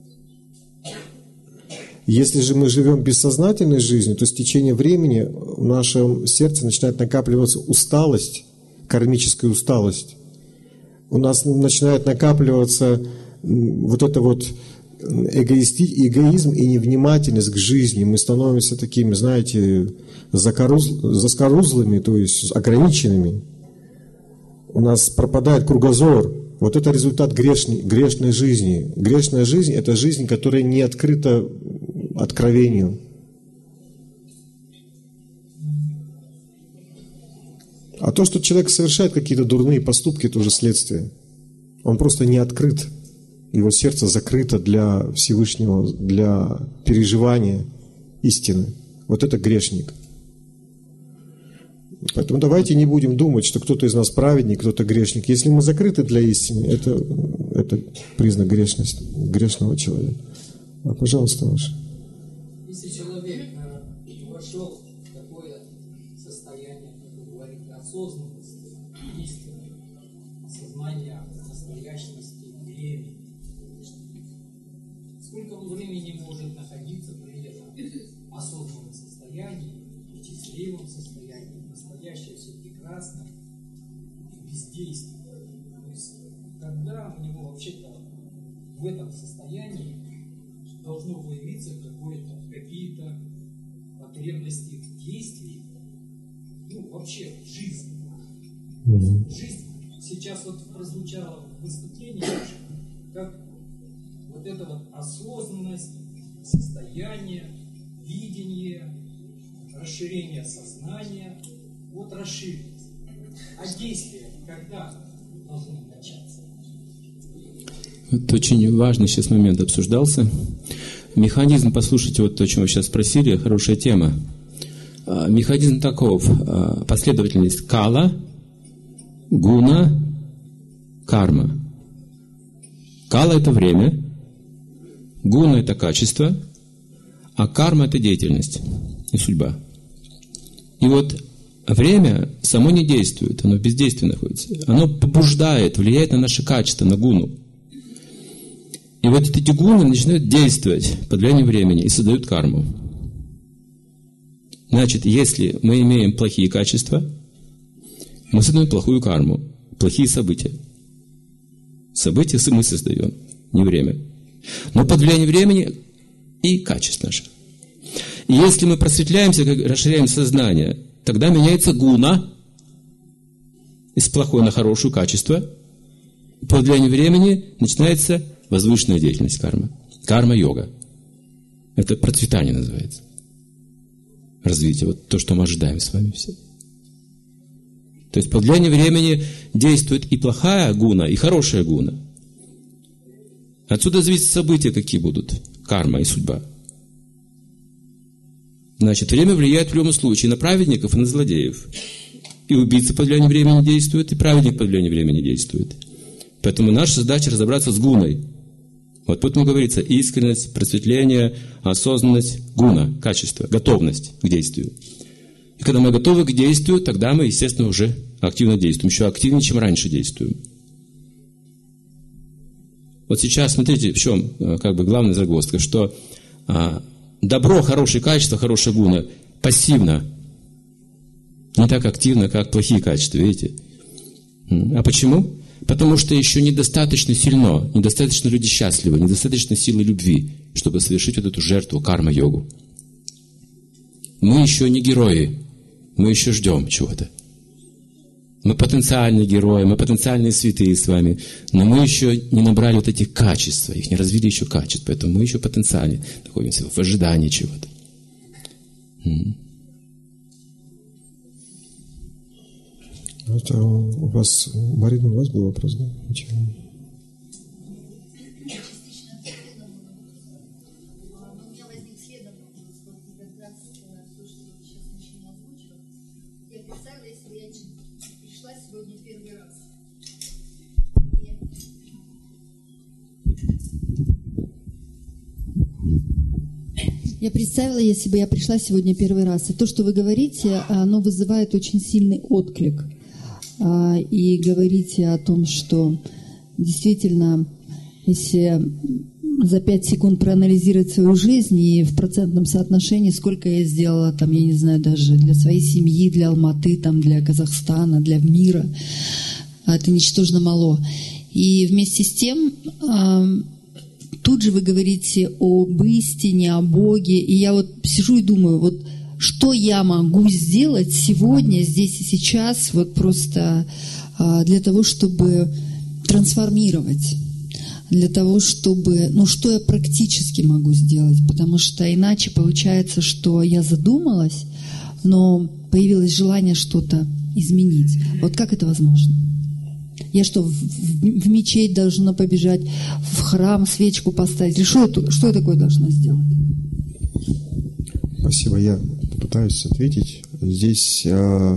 Speaker 2: Если же мы живем бессознательной жизнью, то с течением времени в нашем сердце начинает накапливаться усталость, кармическая усталость. У нас начинает накапливаться вот это вот эгоизм и невнимательность к жизни. Мы становимся такими, знаете, заскорузлыми, то есть ограниченными. У нас пропадает кругозор. Вот это результат грешной жизни. Грешная жизнь – это жизнь, которая не открыта откровению. А то, что человек совершает какие-то дурные поступки, это уже следствие. Он просто не открыт. Его сердце закрыто для Всевышнего, для переживания истины. Вот это грешник. Поэтому давайте не будем думать, что кто-то из нас праведник, кто-то грешник. Если мы закрыты для истины, это признак грешного человека. Пожалуйста, ваше.
Speaker 4: Если человек вошел в такое состояние, как вы говорите, осознанности, истины, осознания настоящности, времени, сколько он времени может находиться при этом осознанном состоянии, счастливом состоянии, настоящее все прекрасно и бездействие. То есть, когда у него вообще-то в этом состоянии должно появиться какие-то потребности в действии, вообще в жизни. Жизнь сейчас вот прозвучала в выступлении, как вот эта вот осознанность, состояние, видение, расширение сознания, вот расширилось. А действия когда должны начаться?
Speaker 3: Вот очень важный сейчас момент обсуждался. Механизм, послушайте, вот то, о чем вы сейчас спросили, хорошая тема. Механизм таков: последовательность кала, гуна, карма. Кала – это время, гуна – это качество, а карма – это деятельность и судьба. И вот время само не действует, оно в бездействии находится. Оно побуждает, влияет на наши качества, на гуну. И вот эти гуны начинают действовать под влиянием времени и создают карму. Значит, если мы имеем плохие качества, мы создаем плохую карму, плохие события. События мы создаем, не время. Но под влиянием времени и качество наше. И если мы просветляемся, расширяем сознание, тогда меняется гуна из плохой на хорошее качество. Под влиянием времени начинается возвышенная деятельность кармы. Карма-йога. Это процветание называется. Развитие. Вот то, что мы ожидаем с вами все. То есть под влиянием времени действует и плохая гуна, и хорошая гуна. Отсюда зависят события, какие будут. Карма и судьба. Значит, время влияет в любом случае на праведников и на злодеев. И убийца под влиянием времени действует, и праведник под влиянием времени действует. Поэтому наша задача разобраться с гуной. Вот поэтому говорится искренность, просветление, осознанность, гуна, качество, готовность к действию. И когда мы готовы к действию, тогда мы, естественно, уже активно действуем. Еще активнее, чем раньше действуем. Вот сейчас, смотрите, в чем главная загвоздка, что добро, хорошие качества, хорошая гуна пассивно, не так активно, как плохие качества, видите? А почему? Потому что еще недостаточно сильно, недостаточно люди счастливы, недостаточно силы любви, чтобы совершить вот эту жертву, карма-йогу. Мы еще не герои, мы еще ждем чего-то. Мы потенциальные герои, мы потенциальные святые с вами, но мы еще не набрали вот этих качеств, их не развили еще качеств, поэтому мы еще потенциально находимся в ожидании чего-то.
Speaker 2: Это у вас, Марина, у вас был вопрос, да? Ничего.
Speaker 5: Я представила, если бы я пришла сегодня первый раз. И то, что вы говорите, оно вызывает очень сильный отклик. И говорите о том, что действительно, если за 5 секунд проанализировать свою жизнь и в процентном соотношении, сколько я сделала, там, я не знаю, даже для своей семьи, для Алматы, там, для Казахстана, для мира, это ничтожно мало. И вместе с тем... Тут же вы говорите об истине, о Боге, и я вот сижу и думаю, вот что я могу сделать сегодня, здесь и сейчас, вот просто для того, чтобы трансформировать, для того, чтобы, что я практически могу сделать, потому что иначе получается, что я задумалась, но появилось желание что-то изменить. Вот как это возможно? Я что, в мечеть должна побежать, в храм свечку поставить? Или что я такое должна сделать?
Speaker 2: Спасибо, я попытаюсь ответить. Здесь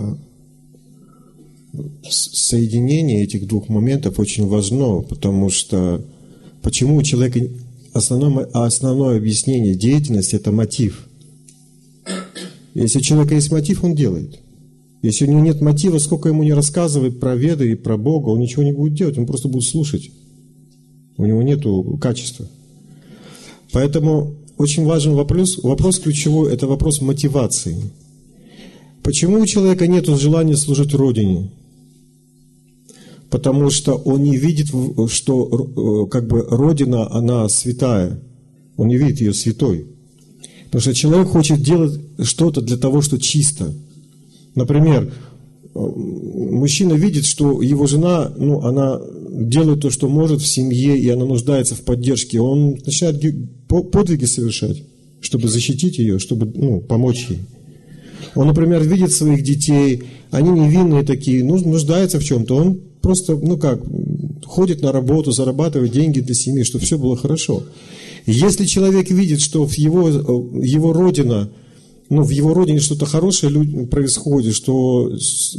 Speaker 2: соединение этих двух моментов очень важно, потому что почему у человека основное объяснение деятельности – это мотив. Если у человека есть мотив, он делает. Если у него нет мотива, сколько ему не рассказывает про Веды и про Бога, он ничего не будет делать, он просто будет слушать. У него нет качества. Поэтому очень важный вопрос ключевой – это вопрос мотивации. Почему у человека нет желания служить Родине? Потому что он не видит, что Родина, она святая. Он не видит ее святой. Потому что человек хочет делать что-то для того, что чисто. Например, мужчина видит, что его жена, она делает то, что может в семье, и она нуждается в поддержке. Он начинает подвиги совершать, чтобы защитить ее, чтобы помочь ей. Он, например, видит своих детей, они невинные такие, нуждаются в чем-то. Он просто, ходит на работу, зарабатывает деньги для семьи, чтобы все было хорошо. И если человек видит, что в его родина, в его родине что-то хорошее происходит, что,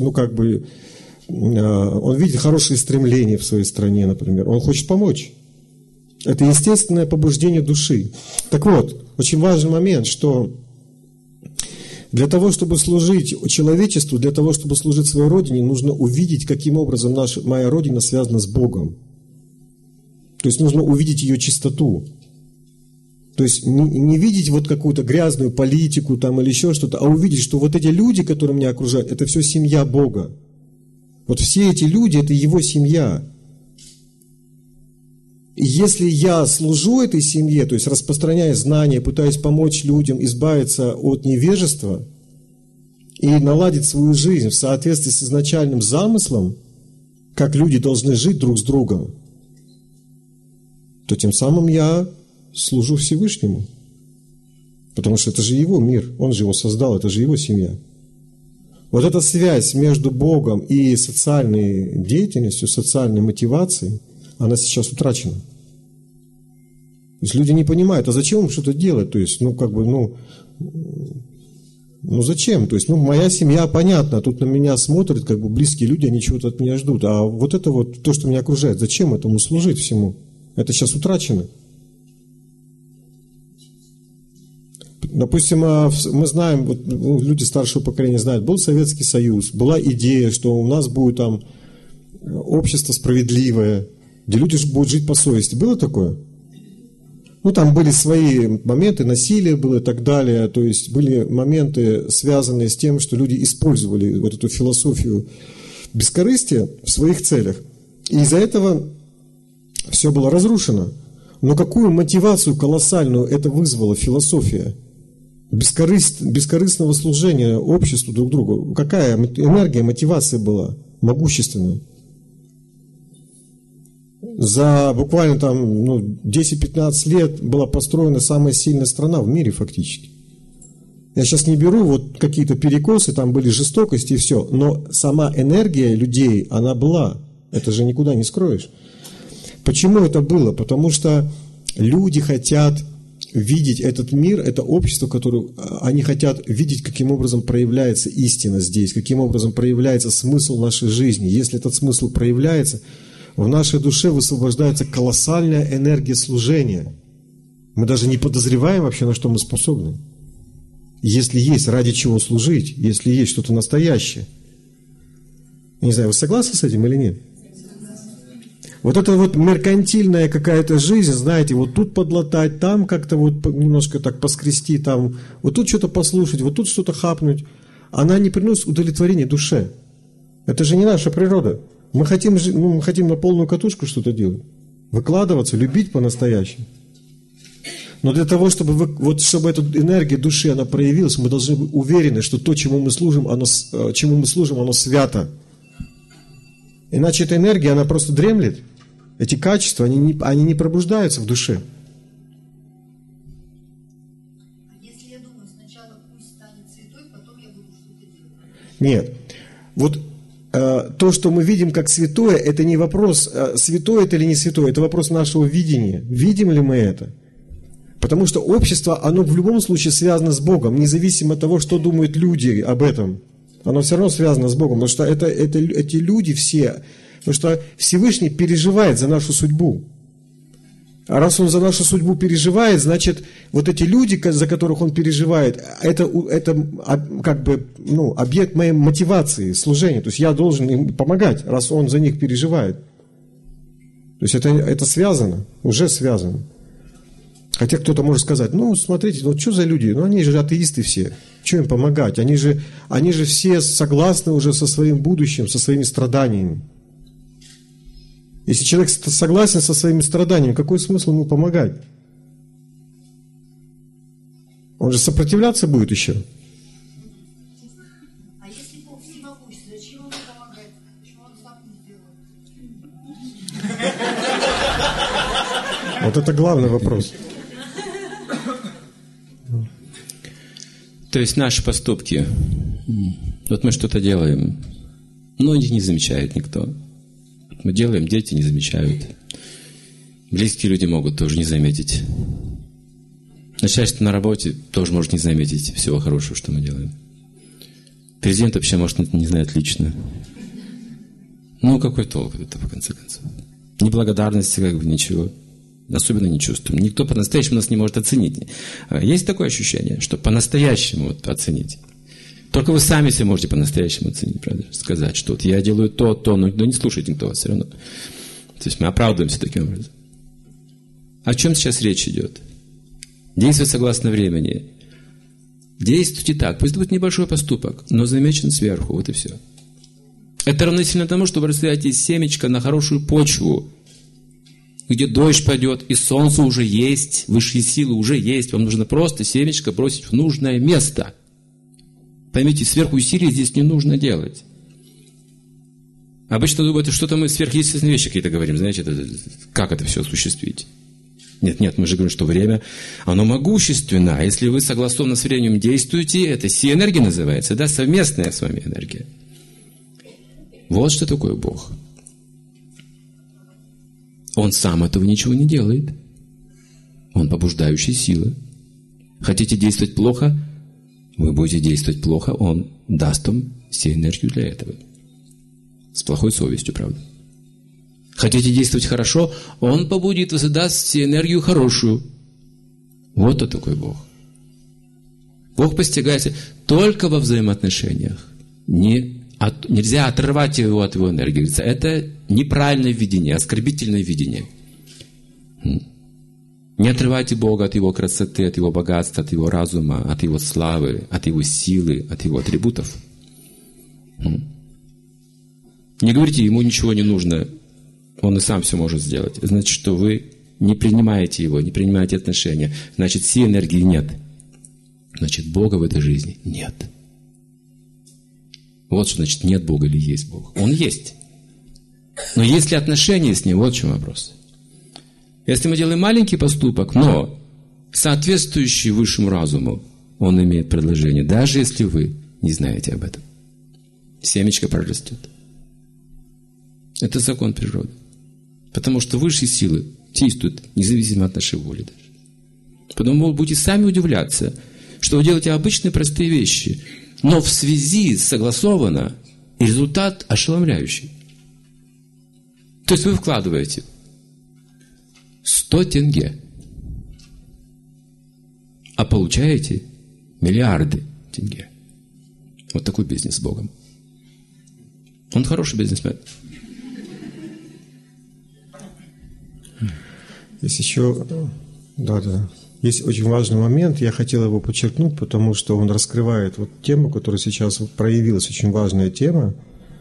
Speaker 2: он видит хорошие стремления в своей стране, например, он хочет помочь. Это естественное побуждение души. Так вот, очень важный момент, что для того, чтобы служить человечеству, для того, чтобы служить своей родине, нужно увидеть, каким образом моя родина связана с Богом. То есть нужно увидеть ее чистоту. То есть не видеть какую-то грязную политику или еще что-то, а увидеть, что вот эти люди, которые меня окружают, это все семья Бога. Вот все эти люди, это Его семья. И если я служу этой семье, то есть распространяя знания, пытаюсь помочь людям избавиться от невежества и наладить свою жизнь в соответствии с изначальным замыслом, как люди должны жить друг с другом, то тем самым я служу Всевышнему. Потому что это же Его мир, Он же его создал, это же Его семья. Вот эта связь между Богом и социальной деятельностью, социальной мотивацией, она сейчас утрачена. То есть люди не понимают, а зачем им что-то делать? То есть, зачем? То есть, моя семья, понятно, тут на меня смотрят, близкие люди, они чего-то от меня ждут. А вот это то, что меня окружает, зачем этому служить всему? Это сейчас утрачено. Допустим, мы знаем, вот, люди старшего поколения знают, был Советский Союз, была идея, что у нас будет там общество справедливое, где люди будут жить по совести. Было такое? Ну, там были свои моменты, насилие было и так далее, то есть были моменты, связанные с тем, что люди использовали вот эту философию бескорыстия в своих целях. И из-за этого все было разрушено. Но какую мотивацию колоссальную это вызвало, философия бескорыстного служения обществу друг другу? Какая энергия, мотивация была могущественная? За буквально там 10-15 лет была построена самая сильная страна в мире фактически. Я сейчас не беру вот какие-то перекосы, там были жестокости и все, но сама энергия людей, она была. Это же никуда не скроешь. Почему это было? Потому что люди хотят видеть этот мир, это общество, которое они хотят видеть, каким образом проявляется истина здесь, каким образом проявляется смысл нашей жизни. Если этот смысл проявляется, в нашей душе высвобождается колоссальная энергия служения. Мы даже не подозреваем вообще, на что мы способны. Если есть ради чего служить, если есть что-то настоящее. Я не знаю, вы согласны с этим или нет? Вот это вот меркантильная какая-то жизнь, знаете, вот тут подлатать, там как-то вот немножко так поскрести, там, вот тут что-то послушать, вот тут что-то хапнуть, она не приносит удовлетворения душе. Это же не наша природа. Мы хотим на полную катушку что-то делать, выкладываться, любить по-настоящему. Но для того, чтобы эта энергия души, она проявилась, мы должны быть уверены, что то, чему мы служим, оно свято. Иначе эта энергия, она просто дремлет. Эти качества, они не пробуждаются в душе.
Speaker 6: Если я думаю, сначала пусть станет святой, потом я буду что-то делать.
Speaker 2: Нет. Вот то, что мы видим как святое, это не вопрос, святое это или не святое, это вопрос нашего видения. Видим ли мы это? Потому что общество, оно в любом случае связано с Богом, независимо от того, что думают люди об этом. Оно все равно связано с Богом, потому что эти люди все, потому что Всевышний переживает за нашу судьбу. А раз Он за нашу судьбу переживает, значит, вот эти люди, за которых Он переживает, это как бы объект моей мотивации, служения. То есть я должен им помогать, раз Он за них переживает. То есть это связано, уже связано. Хотя кто-то может сказать, смотрите, что за люди? Они же атеисты все. Что им помогать? Они же все согласны уже со своим будущим, со своими страданиями. Если человек согласен со своими страданиями, какой смысл ему помогать? Он же сопротивляться будет еще.
Speaker 6: А если Бог всемогущ, зачем ему помогать? Почему он сам не сделает?
Speaker 2: Вот это главный вопрос.
Speaker 3: То есть наши поступки, вот мы что-то делаем, но их не замечает никто. Мы делаем, дети не замечают. Близкие люди могут тоже не заметить. Начальство на работе тоже может не заметить всего хорошего, что мы делаем. Президент вообще, может, не знает лично. Какой толк от этого, в конце концов? Неблагодарности, ничего. Особенно не чувствуем. Никто по-настоящему нас не может оценить. Есть такое ощущение, что по-настоящему оценить. Только вы сами себя можете по-настоящему оценить, правда? Сказать, что я делаю то, но не слушайте никто вас все равно. То есть мы оправдываемся таким образом. О чем сейчас речь идет? Действовать согласно времени. Действуйте так. Пусть будет небольшой поступок, но замечен сверху. Вот и все. Это равносильно тому, что вы бросаете семечко на хорошую почву, где дождь пойдет, и солнце уже есть, высшие силы уже есть. Вам нужно просто семечко бросить в нужное место. Поймите, сверхусилий здесь не нужно делать. Обычно думают, что-то мы сверхъестественные вещи какие-то говорим. Знаете, как это все осуществить? Нет, мы же говорим, что время, оно могущественно. А если вы согласованно с временем действуете, это си-энергия называется, да, совместная с вами энергия. Вот что такое Бог. Он сам этого ничего не делает. Он побуждающая сила. Хотите действовать плохо? Вы будете действовать плохо, Он даст вам всю энергию для этого. С плохой совестью, правда. Хотите действовать хорошо? Он побудит вас и даст всю энергию хорошую. Вот кто такой Бог. Бог постигается только во взаимоотношениях. Нельзя оторвать его от его энергии. Это неправильное видение, оскорбительное видение. Не отрывайте Бога от Его красоты, от Его богатства, от Его разума, от Его славы, от Его силы, от Его атрибутов. Не говорите, Ему ничего не нужно, Он и сам все может сделать. Значит, что вы не принимаете Его, не принимаете отношения. Значит, всей энергии нет. Значит, Бога в этой жизни нет. Вот что значит нет Бога или есть Бог. Он есть. Но есть ли отношения с Ним? Вот в чем вопрос. Если мы делаем маленький поступок, но соответствующий высшему разуму, он имеет предложение, даже если вы не знаете об этом. Семечко прорастет. Это закон природы. Потому что высшие силы действуют независимо от нашей воли даже. Поэтому вы будете сами удивляться, что вы делаете обычные простые вещи, но в связи согласовано, и результат ошеломляющий. То есть вы вкладываете 100 тенге, а получаете миллиарды тенге. Вот такой бизнес с Богом. Он хороший бизнесмен.
Speaker 2: Есть еще, есть очень важный момент, я хотел его подчеркнуть, потому что он раскрывает вот тему, которая сейчас проявилась, очень важная тема.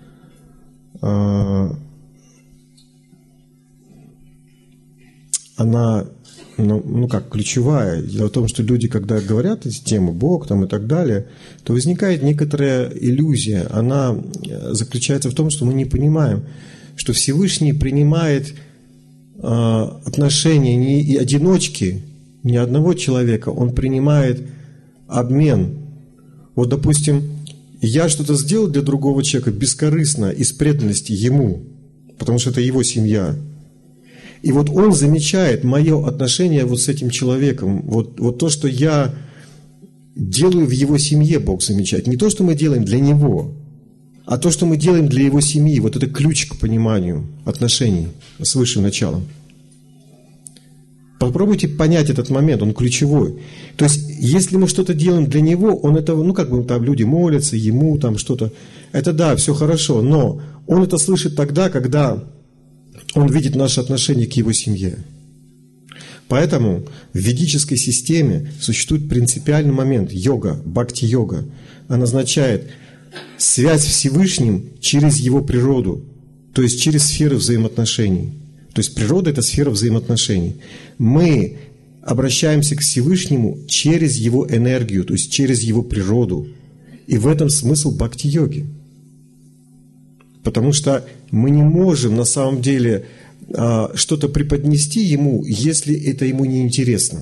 Speaker 2: Она, ключевая. Дело в том, что люди, когда говорят эти темы, Бог там и так далее, то возникает некоторая иллюзия. Она заключается в том, что мы не понимаем, что Всевышний принимает отношения не одиночки, не одного человека, Он принимает обмен. Вот, допустим, я что-то сделал для другого человека бескорыстно, из преданности ему, потому что это его семья. И вот Он замечает мое отношение вот с этим человеком. Вот то, что я делаю в его семье, Бог замечает. Не то, что мы делаем для него, а то, что мы делаем для его семьи. Вот это ключ к пониманию отношений с высшим началом. Попробуйте понять этот момент, он ключевой. То есть, если мы что-то делаем для него, он это, там люди молятся, ему там что-то. Это да, все хорошо, но он это слышит тогда, когда он видит наше отношение к его семье. Поэтому в ведической системе существует принципиальный момент – йога, бхакти-йога. Она означает связь с Всевышним через его природу, то есть через сферы взаимоотношений. То есть природа – это сфера взаимоотношений. Мы обращаемся к Всевышнему через его энергию, то есть через его природу. И в этом смысл бхакти-йоги. Потому что мы не можем на самом деле что-то преподнести ему, если это ему не интересно.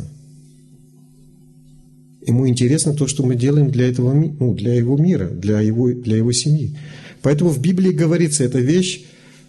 Speaker 2: Ему интересно то, что мы делаем для этого, для его мира, для его семьи. Поэтому в Библии говорится эта вещь,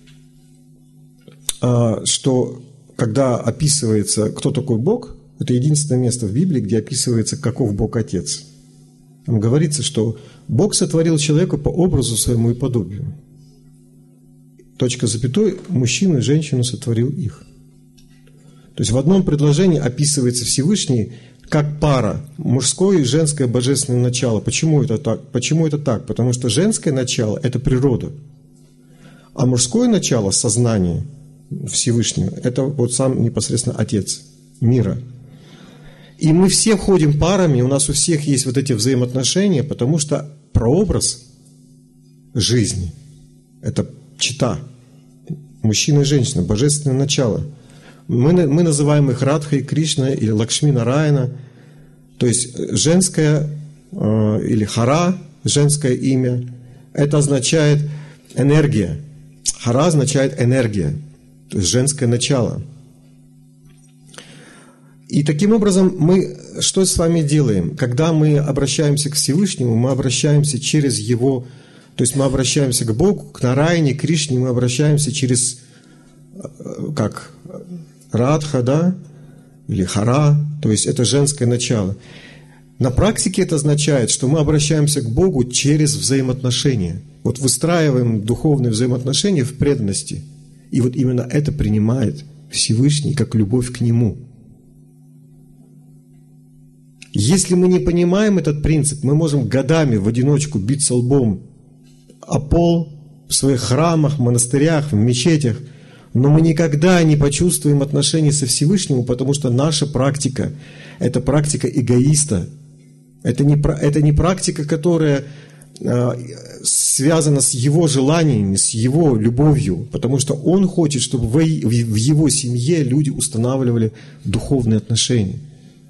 Speaker 2: что когда описывается, кто такой Бог, это единственное место в Библии, где описывается, каков Бог Отец. Там говорится, что Бог сотворил человека по образу своему и подобию. Точка запятой, мужчину и женщину сотворил их. То есть в одном предложении описывается Всевышний как пара, мужское и женское божественное начало. Почему это так? Потому что женское начало – это природа, а мужское начало – сознание Всевышнего – это вот сам непосредственно Отец мира. И мы все ходим парами, у нас у всех есть вот эти взаимоотношения, потому что прообраз жизни – это чита, мужчина и женщина, божественное начало. Мы называем их Радха и Кришна или Лакшми Нараяна, то есть женское или Хара, женское имя, это означает энергия. Хара означает энергия, то есть женское начало. И таким образом мы что с вами делаем? Когда мы обращаемся к Всевышнему, мы обращаемся через Его, то есть мы обращаемся к Богу, к Нараяне, Кришне, мы обращаемся через, как Радха, да, или Хара, то есть это женское начало. На практике это означает, что мы обращаемся к Богу через взаимоотношения. Вот выстраиваем духовные взаимоотношения в преданности. И вот именно это принимает Всевышний как любовь к Нему. Если мы не понимаем этот принцип, мы можем годами в одиночку биться лбом о пол в своих храмах, монастырях, в мечетях, но мы никогда не почувствуем отношения со Всевышним, потому что наша практика – это практика эгоиста. Это не практика, которая связана с его желаниями, с его любовью, потому что он хочет, чтобы в его семье люди устанавливали духовные отношения.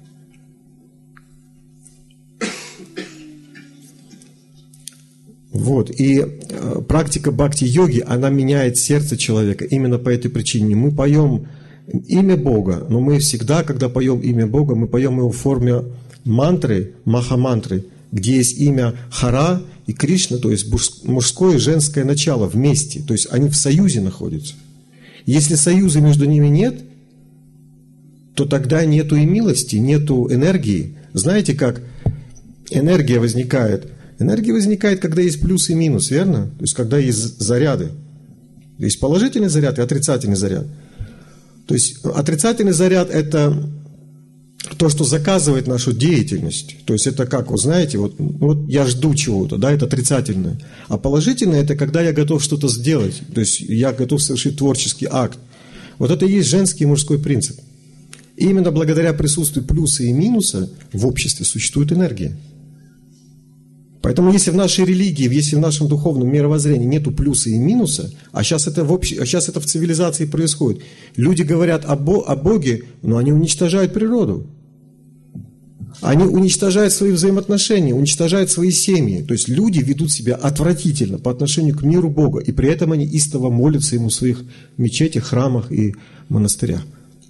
Speaker 2: Вот. И практика бхакти-йоги, она меняет сердце человека именно по этой причине. Мы поем имя Бога, но мы всегда, когда поем имя Бога, мы поем его в форме мантры, маха-мантры, где есть имя Хара и Кришна, то есть мужское и женское начало вместе, то есть они в союзе находятся. Если союза между ними нет, то тогда нету и милости, нету энергии. Знаете, как энергия возникает? Энергия возникает, когда есть плюс и минус, верно? То есть когда есть заряды. Есть положительный заряд и отрицательный заряд. То есть отрицательный заряд – это то, что заказывает нашу деятельность. То есть это как, вот знаете, вот я жду чего-то, да, это отрицательное. А положительное – это когда я готов что-то сделать. То есть я готов совершить творческий акт. Вот это и есть женский и мужской принцип. И именно благодаря присутствию плюса и минуса в обществе существует энергия. Поэтому если в нашей религии, если в нашем духовном мировоззрении нету плюса и минуса, а сейчас это в цивилизации происходит, люди говорят о Боге, но они уничтожают природу. Они уничтожают свои взаимоотношения, уничтожают свои семьи. То есть люди ведут себя отвратительно по отношению к миру Бога, и при этом они истово молятся Ему в своих мечетях, храмах и монастырях.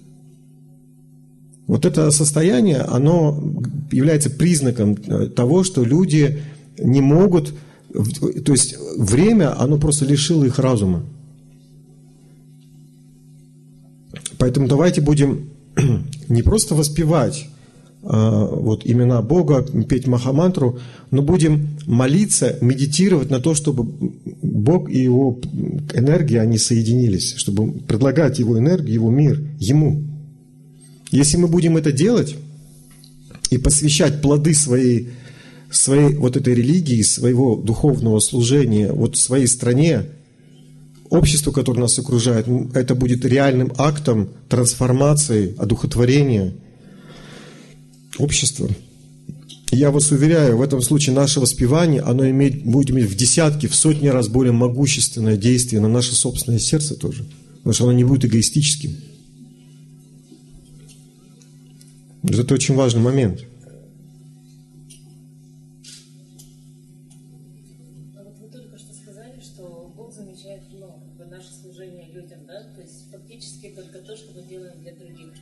Speaker 2: Вот это состояние, оно является признаком того, что люди не могут, то есть время, оно просто лишило их разума. Поэтому давайте будем не просто воспевать вот имена Бога, петь Махамантру, но будем молиться, медитировать на то, чтобы Бог и Его энергия, они соединились, чтобы предлагать Его энергию, Его мир Ему. Если мы будем это делать и посвящать плоды своей вот этой религии, своего духовного служения вот своей стране, обществу, которое нас окружает, это будет реальным актом трансформации, одухотворения общества. Я вас уверяю, в этом случае наше воспевание, оно будет иметь в десятки, в сотни раз более могущественное действие на наше собственное сердце тоже, потому что оно не будет эгоистическим. Это очень важный момент.
Speaker 7: Наше служение людям, да, то есть фактически только то, что мы делаем для других.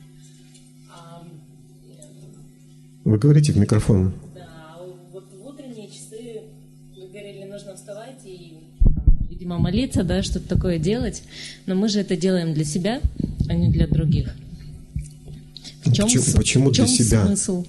Speaker 2: Вы говорите в микрофон.
Speaker 7: Да, вот в утренние часы, вы говорили, нужно вставать и, видимо, молиться, да, что-то такое делать, но мы же это делаем для себя, а не для других.
Speaker 2: Почему для себя?
Speaker 7: Смысл?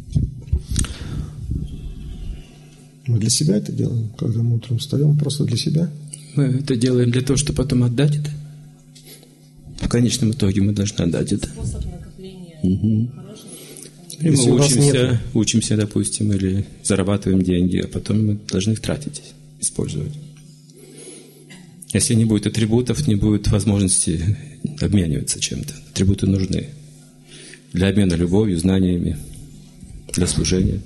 Speaker 2: Мы для себя это делаем, когда мы утром встаем, просто для себя.
Speaker 3: Мы это делаем для того, чтобы потом отдать это. В конечном итоге мы должны отдать это.
Speaker 7: Способ накопления хорошего.
Speaker 3: Мы учимся, допустим, или зарабатываем деньги, а потом мы должны их тратить, использовать. Если не будет атрибутов, не будет возможности обмениваться чем-то. Атрибуты нужны для обмена любовью, знаниями, для служения.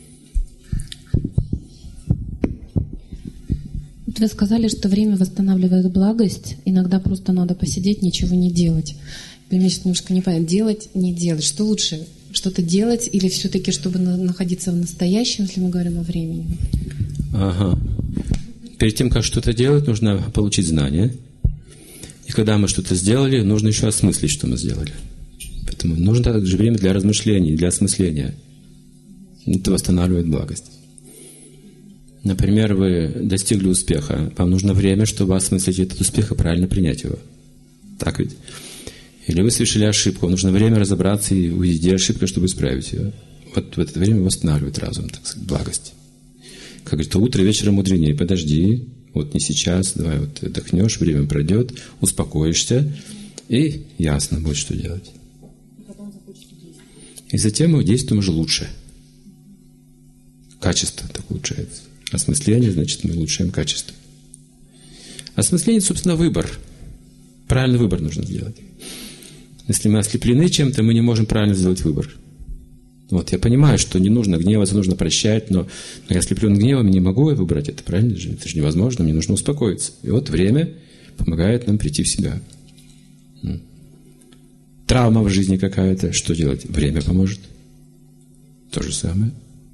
Speaker 8: Вы сказали, что время восстанавливает благость. Иногда просто надо посидеть, ничего не делать. Для меня сейчас немножко непонятно. Делать, не делать. Что лучше? Что-то делать или все-таки, чтобы находиться в настоящем, если мы говорим о времени?
Speaker 3: Ага. Перед тем, как что-то делать, нужно получить знания. И когда мы что-то сделали, нужно еще осмыслить, что мы сделали. Поэтому нужно также время для размышлений, для осмысления. Это восстанавливает благость. Например, вы достигли успеха. Вам нужно время, чтобы осмыслить этот успех и правильно принять его. Так ведь? Или вы совершили ошибку. Вам нужно время разобраться и увидеть, где ошибка, чтобы исправить ее. Вот в это время восстанавливает разум, так сказать, благость. Как говорится, утро вечером мудренее. Подожди, вот не сейчас, давай вот отдохнешь, время пройдет, успокоишься, и ясно будет, что делать. И затем мы действуем уже лучше. качество так улучшается. Осмысление, значит, мы улучшаем качество. Осмысление, собственно, выбор. Правильный выбор нужно сделать. Если мы ослеплены чем-то, мы не можем правильно сделать выбор. Вот, я понимаю, что не нужно гневаться, нужно прощать, но я ослеплен гневом, не могу выбрать это, правильно же? Это же невозможно, мне нужно успокоиться. И вот время помогает нам прийти в себя. Травма в жизни какая-то, что делать? Время поможет. То же самое.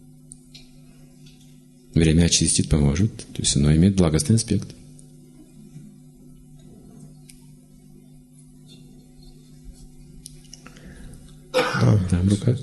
Speaker 3: Время очистит, поможет. То есть оно имеет благостный аспект. Да, рука.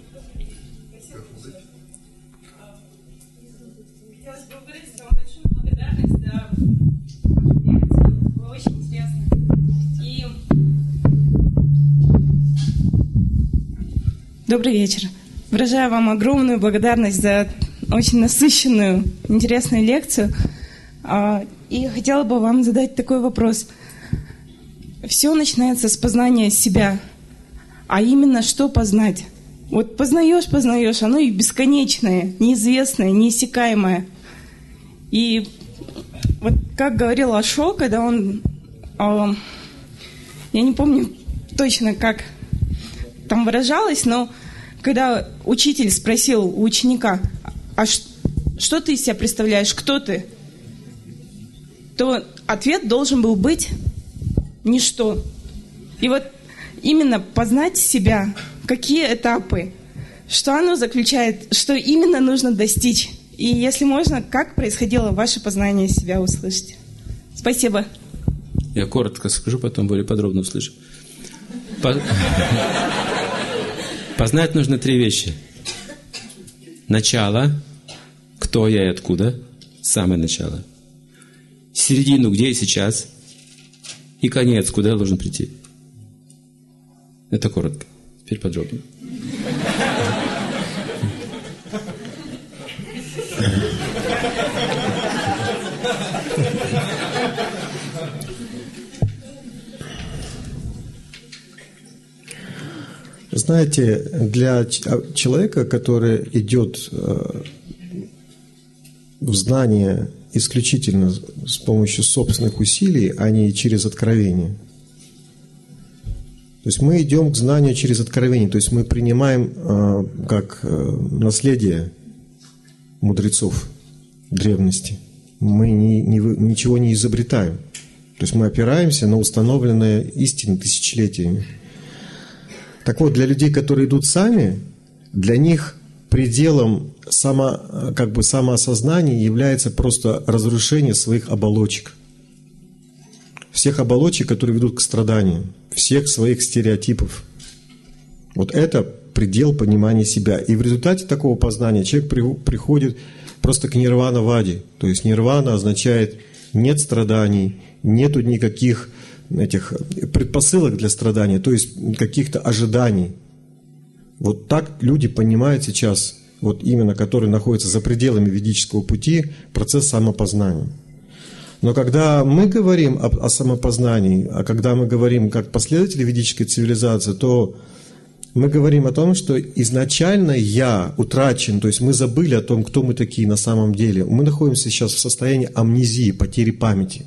Speaker 9: Добрый вечер. Выражаю вам огромную благодарность за очень насыщенную, интересную лекцию. И хотела бы вам задать такой вопрос. Все начинается с познания себя. А именно, что познать? Вот познаешь, оно и бесконечное, неизвестное, неиссякаемое. И вот как говорил Ашо, когда он... я не помню точно, как там выражалось, но когда учитель спросил у ученика, а что ты из себя представляешь, кто ты? То ответ должен был быть ничто. И вот именно познать себя, какие этапы, что оно заключает, что именно нужно достичь. И если можно, как происходило ваше познание себя, услышать. Спасибо.
Speaker 3: Я коротко скажу, потом более подробно услышу. Познать нужно 3 вещи. Начало, кто я и откуда, самое начало. Середину, где я сейчас, и конец, куда я должен прийти. Это коротко. Теперь подробно.
Speaker 2: Знаете, для человека, который идет в знание исключительно с помощью собственных усилий, а не через откровение. То есть мы идем к знанию через откровение, то есть мы принимаем как наследие мудрецов древности. Мы ничего не изобретаем. То есть мы опираемся на установленные истины тысячелетиями. Так вот, для людей, которые идут сами, для них пределом самоосознания является просто разрушение своих оболочек. Всех оболочек, которые ведут к страданию, всех своих стереотипов. Вот это предел понимания себя. И в результате такого познания человек приходит просто к нирвана-вади. То есть нирвана означает нет страданий, нету никаких этих предпосылок для страдания, то есть каких-то ожиданий. Вот так люди понимают сейчас, вот именно которые находятся за пределами ведического пути, процесс самопознания. Но когда мы говорим о самопознании, а когда мы говорим как последователи ведической цивилизации, то мы говорим о том, что изначально «я» утрачен, то есть мы забыли о том, кто мы такие на самом деле. Мы находимся сейчас в состоянии амнезии, потери памяти.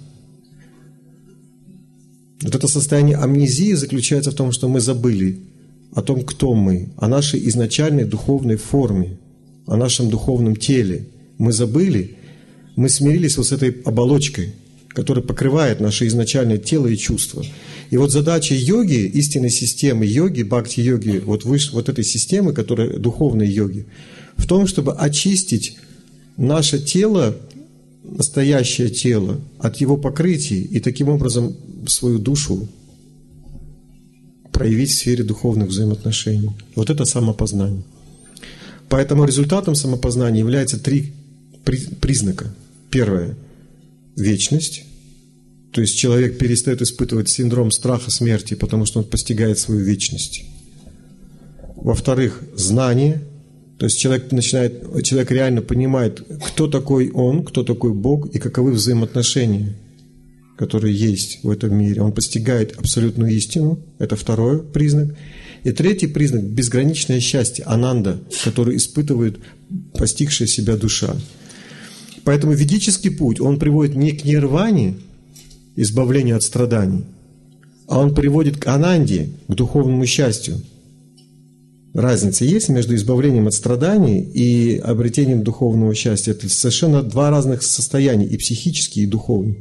Speaker 2: Вот это состояние амнезии заключается в том, что мы забыли о том, кто мы, о нашей изначальной духовной форме, о нашем духовном теле. Мы забыли, мы смирились вот с этой оболочкой, которая покрывает наше изначальное тело и чувства. И вот задача йоги, истинной системы йоги, бхакти-йоги, вот этой системы, которая духовной йоги, в том, чтобы очистить наше тело, настоящее тело, от его покрытий и таким образом свою душу проявить в сфере духовных взаимоотношений. Вот это самопознание. Поэтому результатом самопознания является 3 признака. Первое – вечность. То есть человек перестает испытывать синдром страха смерти, потому что он постигает свою вечность. Во-вторых, знание. То есть человек реально понимает, кто такой он, кто такой Бог и каковы взаимоотношения, которые есть в этом мире. Он постигает абсолютную истину. Это второй признак. И третий признак – безграничное счастье, ананда, который испытывает постигшая себя душа. Поэтому ведический путь, он приводит не к нирване, избавлению от страданий, а он приводит к ананде, к духовному счастью. Разница есть между избавлением от страданий и обретением духовного счастья. Это совершенно два разных состояния, и психический, и духовный.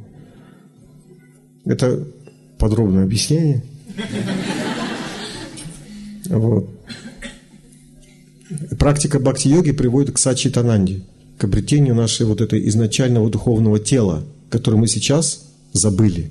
Speaker 2: Это подробное объяснение. Вот. Практика бхакти-йоги приводит к саччитананде, к обретению нашего вот этого изначального духовного тела, которое мы сейчас забыли.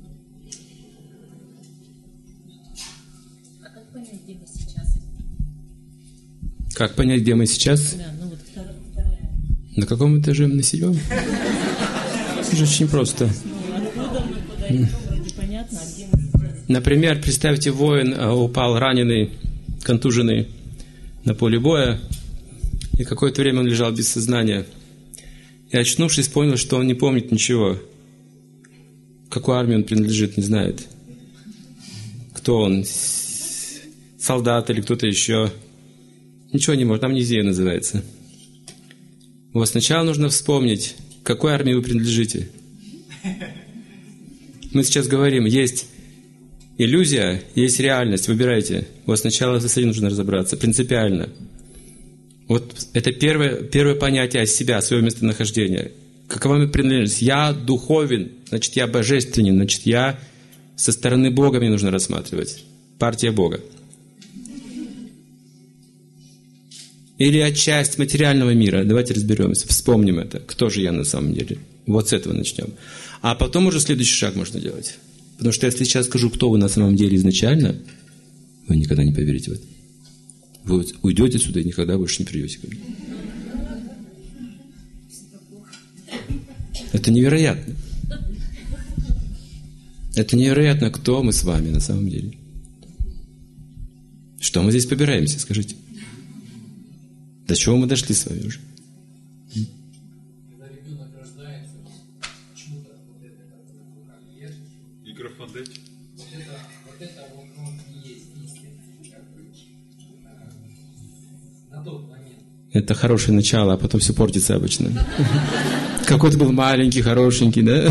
Speaker 7: А как понять, где мы сейчас?
Speaker 3: Как понять, где мы сейчас?
Speaker 7: Да, ну вот вторая.
Speaker 3: На каком этаже мы на 7? Это же очень просто.
Speaker 7: Откуда мы, куда идем, вроде понятно, а где мы сейчас?
Speaker 3: Например, представьте, воин упал раненый, контуженный на поле боя, и какое-то время он лежал без сознания. И, очнувшись, понял, что он не помнит ничего. К какой армии он принадлежит, не знает. Кто он, солдат или кто-то еще. Ничего не может, амнезия называется. Вот сначала нужно вспомнить, к какой армии вы принадлежите. Мы сейчас говорим, есть иллюзия, есть реальность, выбирайте. Вот сначала с этим нужно разобраться, принципиально. Вот это первое понятие себя, своего местонахождения. Какова мы принадлежность? Я духовен, значит, я божественен, значит, я со стороны Бога мне нужно рассматривать. Партия Бога. Или я часть материального мира. Давайте разберемся, вспомним это. Кто же я на самом деле? Вот с этого начнем. А потом уже следующий шаг можно делать. Потому что если я сейчас скажу, кто вы на самом деле изначально, вы никогда не поверите в это. Вы уйдете отсюда и никогда больше не придете ко мне. Это невероятно. Это невероятно, кто мы с вами на самом деле. Что мы здесь побираемся, скажите? До чего мы дошли с вами уже?
Speaker 1: Когда ребенок рождается, почему-то вот это, как ешь,
Speaker 10: микрофон дайте.
Speaker 1: Вот это он и есть истина, как бы, на тот момент.
Speaker 3: Это хорошее начало, а потом все портится обычно. Какой-то был маленький, хорошенький, да?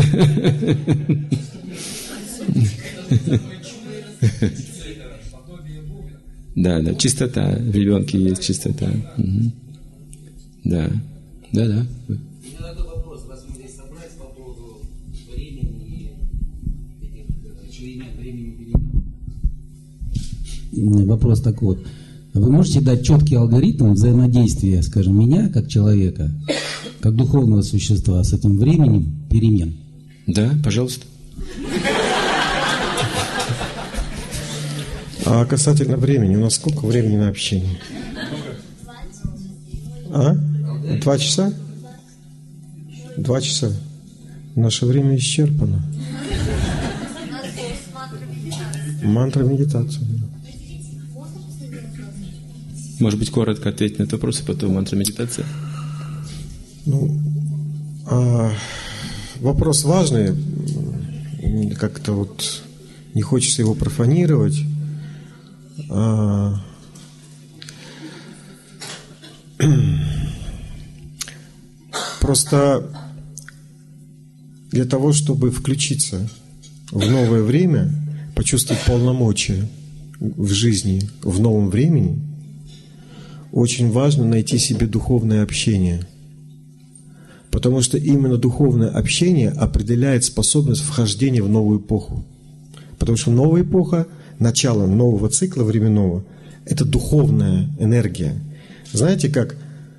Speaker 3: Да, чистота. В ребенке есть чистота. Угу. Да.
Speaker 4: У меня такой вопрос. Вас мы здесь собрались по поводу времени и этих времени перемен.
Speaker 11: Вопрос такой. Вы можете дать четкий алгоритм взаимодействия, скажем, меня, как человека, как духовного существа, с этим временем перемен?
Speaker 3: Да, пожалуйста.
Speaker 2: А касательно времени, у нас сколько времени на общение? 2 часа? 2 часа. Наше время исчерпано. Мантра медитация.
Speaker 3: Может быть, коротко ответить на этот вопрос, и потом мантра медитация?
Speaker 2: Вопрос важный. Как-то вот не хочется его профанировать. Просто для того, чтобы включиться в новое время, почувствовать полномочия в жизни, в новом времени, очень важно найти себе духовное общение. Потому что именно духовное общение определяет способность вхождения в новую эпоху. Потому что новая эпоха, начало нового цикла временного, это духовная энергия. Знаете, как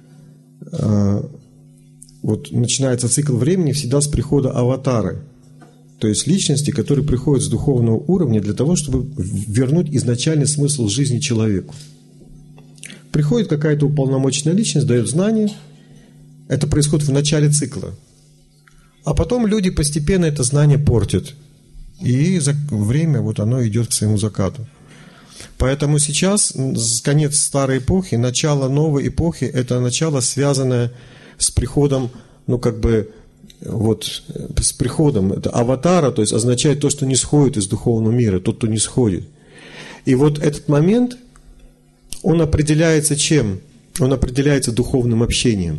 Speaker 2: вот начинается цикл времени всегда с прихода аватары, то есть личности, которые приходят с духовного уровня для того, чтобы вернуть изначальный смысл жизни человеку. Приходит какая-то уполномоченная личность, дает знания. Это происходит в начале цикла. А потом люди постепенно это знание портят. И время вот оно идет к своему закату. Поэтому сейчас конец старой эпохи, начало новой эпохи, это начало, связанное с приходом, с приходом это аватара, то есть означает то, что не сходит из духовного мира, тот, кто не сходит. И вот этот момент Он определяется чем? Он определяется духовным общением.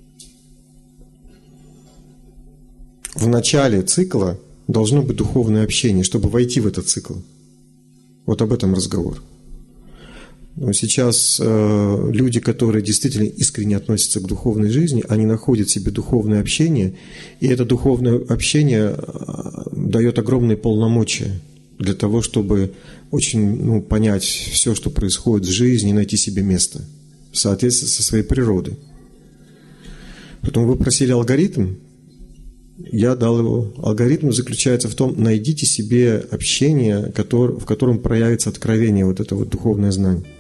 Speaker 2: В начале цикла должно быть духовное общение, чтобы войти в этот цикл. Вот об этом разговор. Но сейчас люди, которые действительно искренне относятся к духовной жизни, они находят в себе духовное общение, и это духовное общение дает огромные полномочия для того, чтобы очень понять все, что происходит в жизни, и найти себе место в соответствии со своей природой. Поэтому вы просили алгоритм, я дал его. Алгоритм заключается в том, найдите себе общение, в котором проявится откровение, вот это вот духовное знание.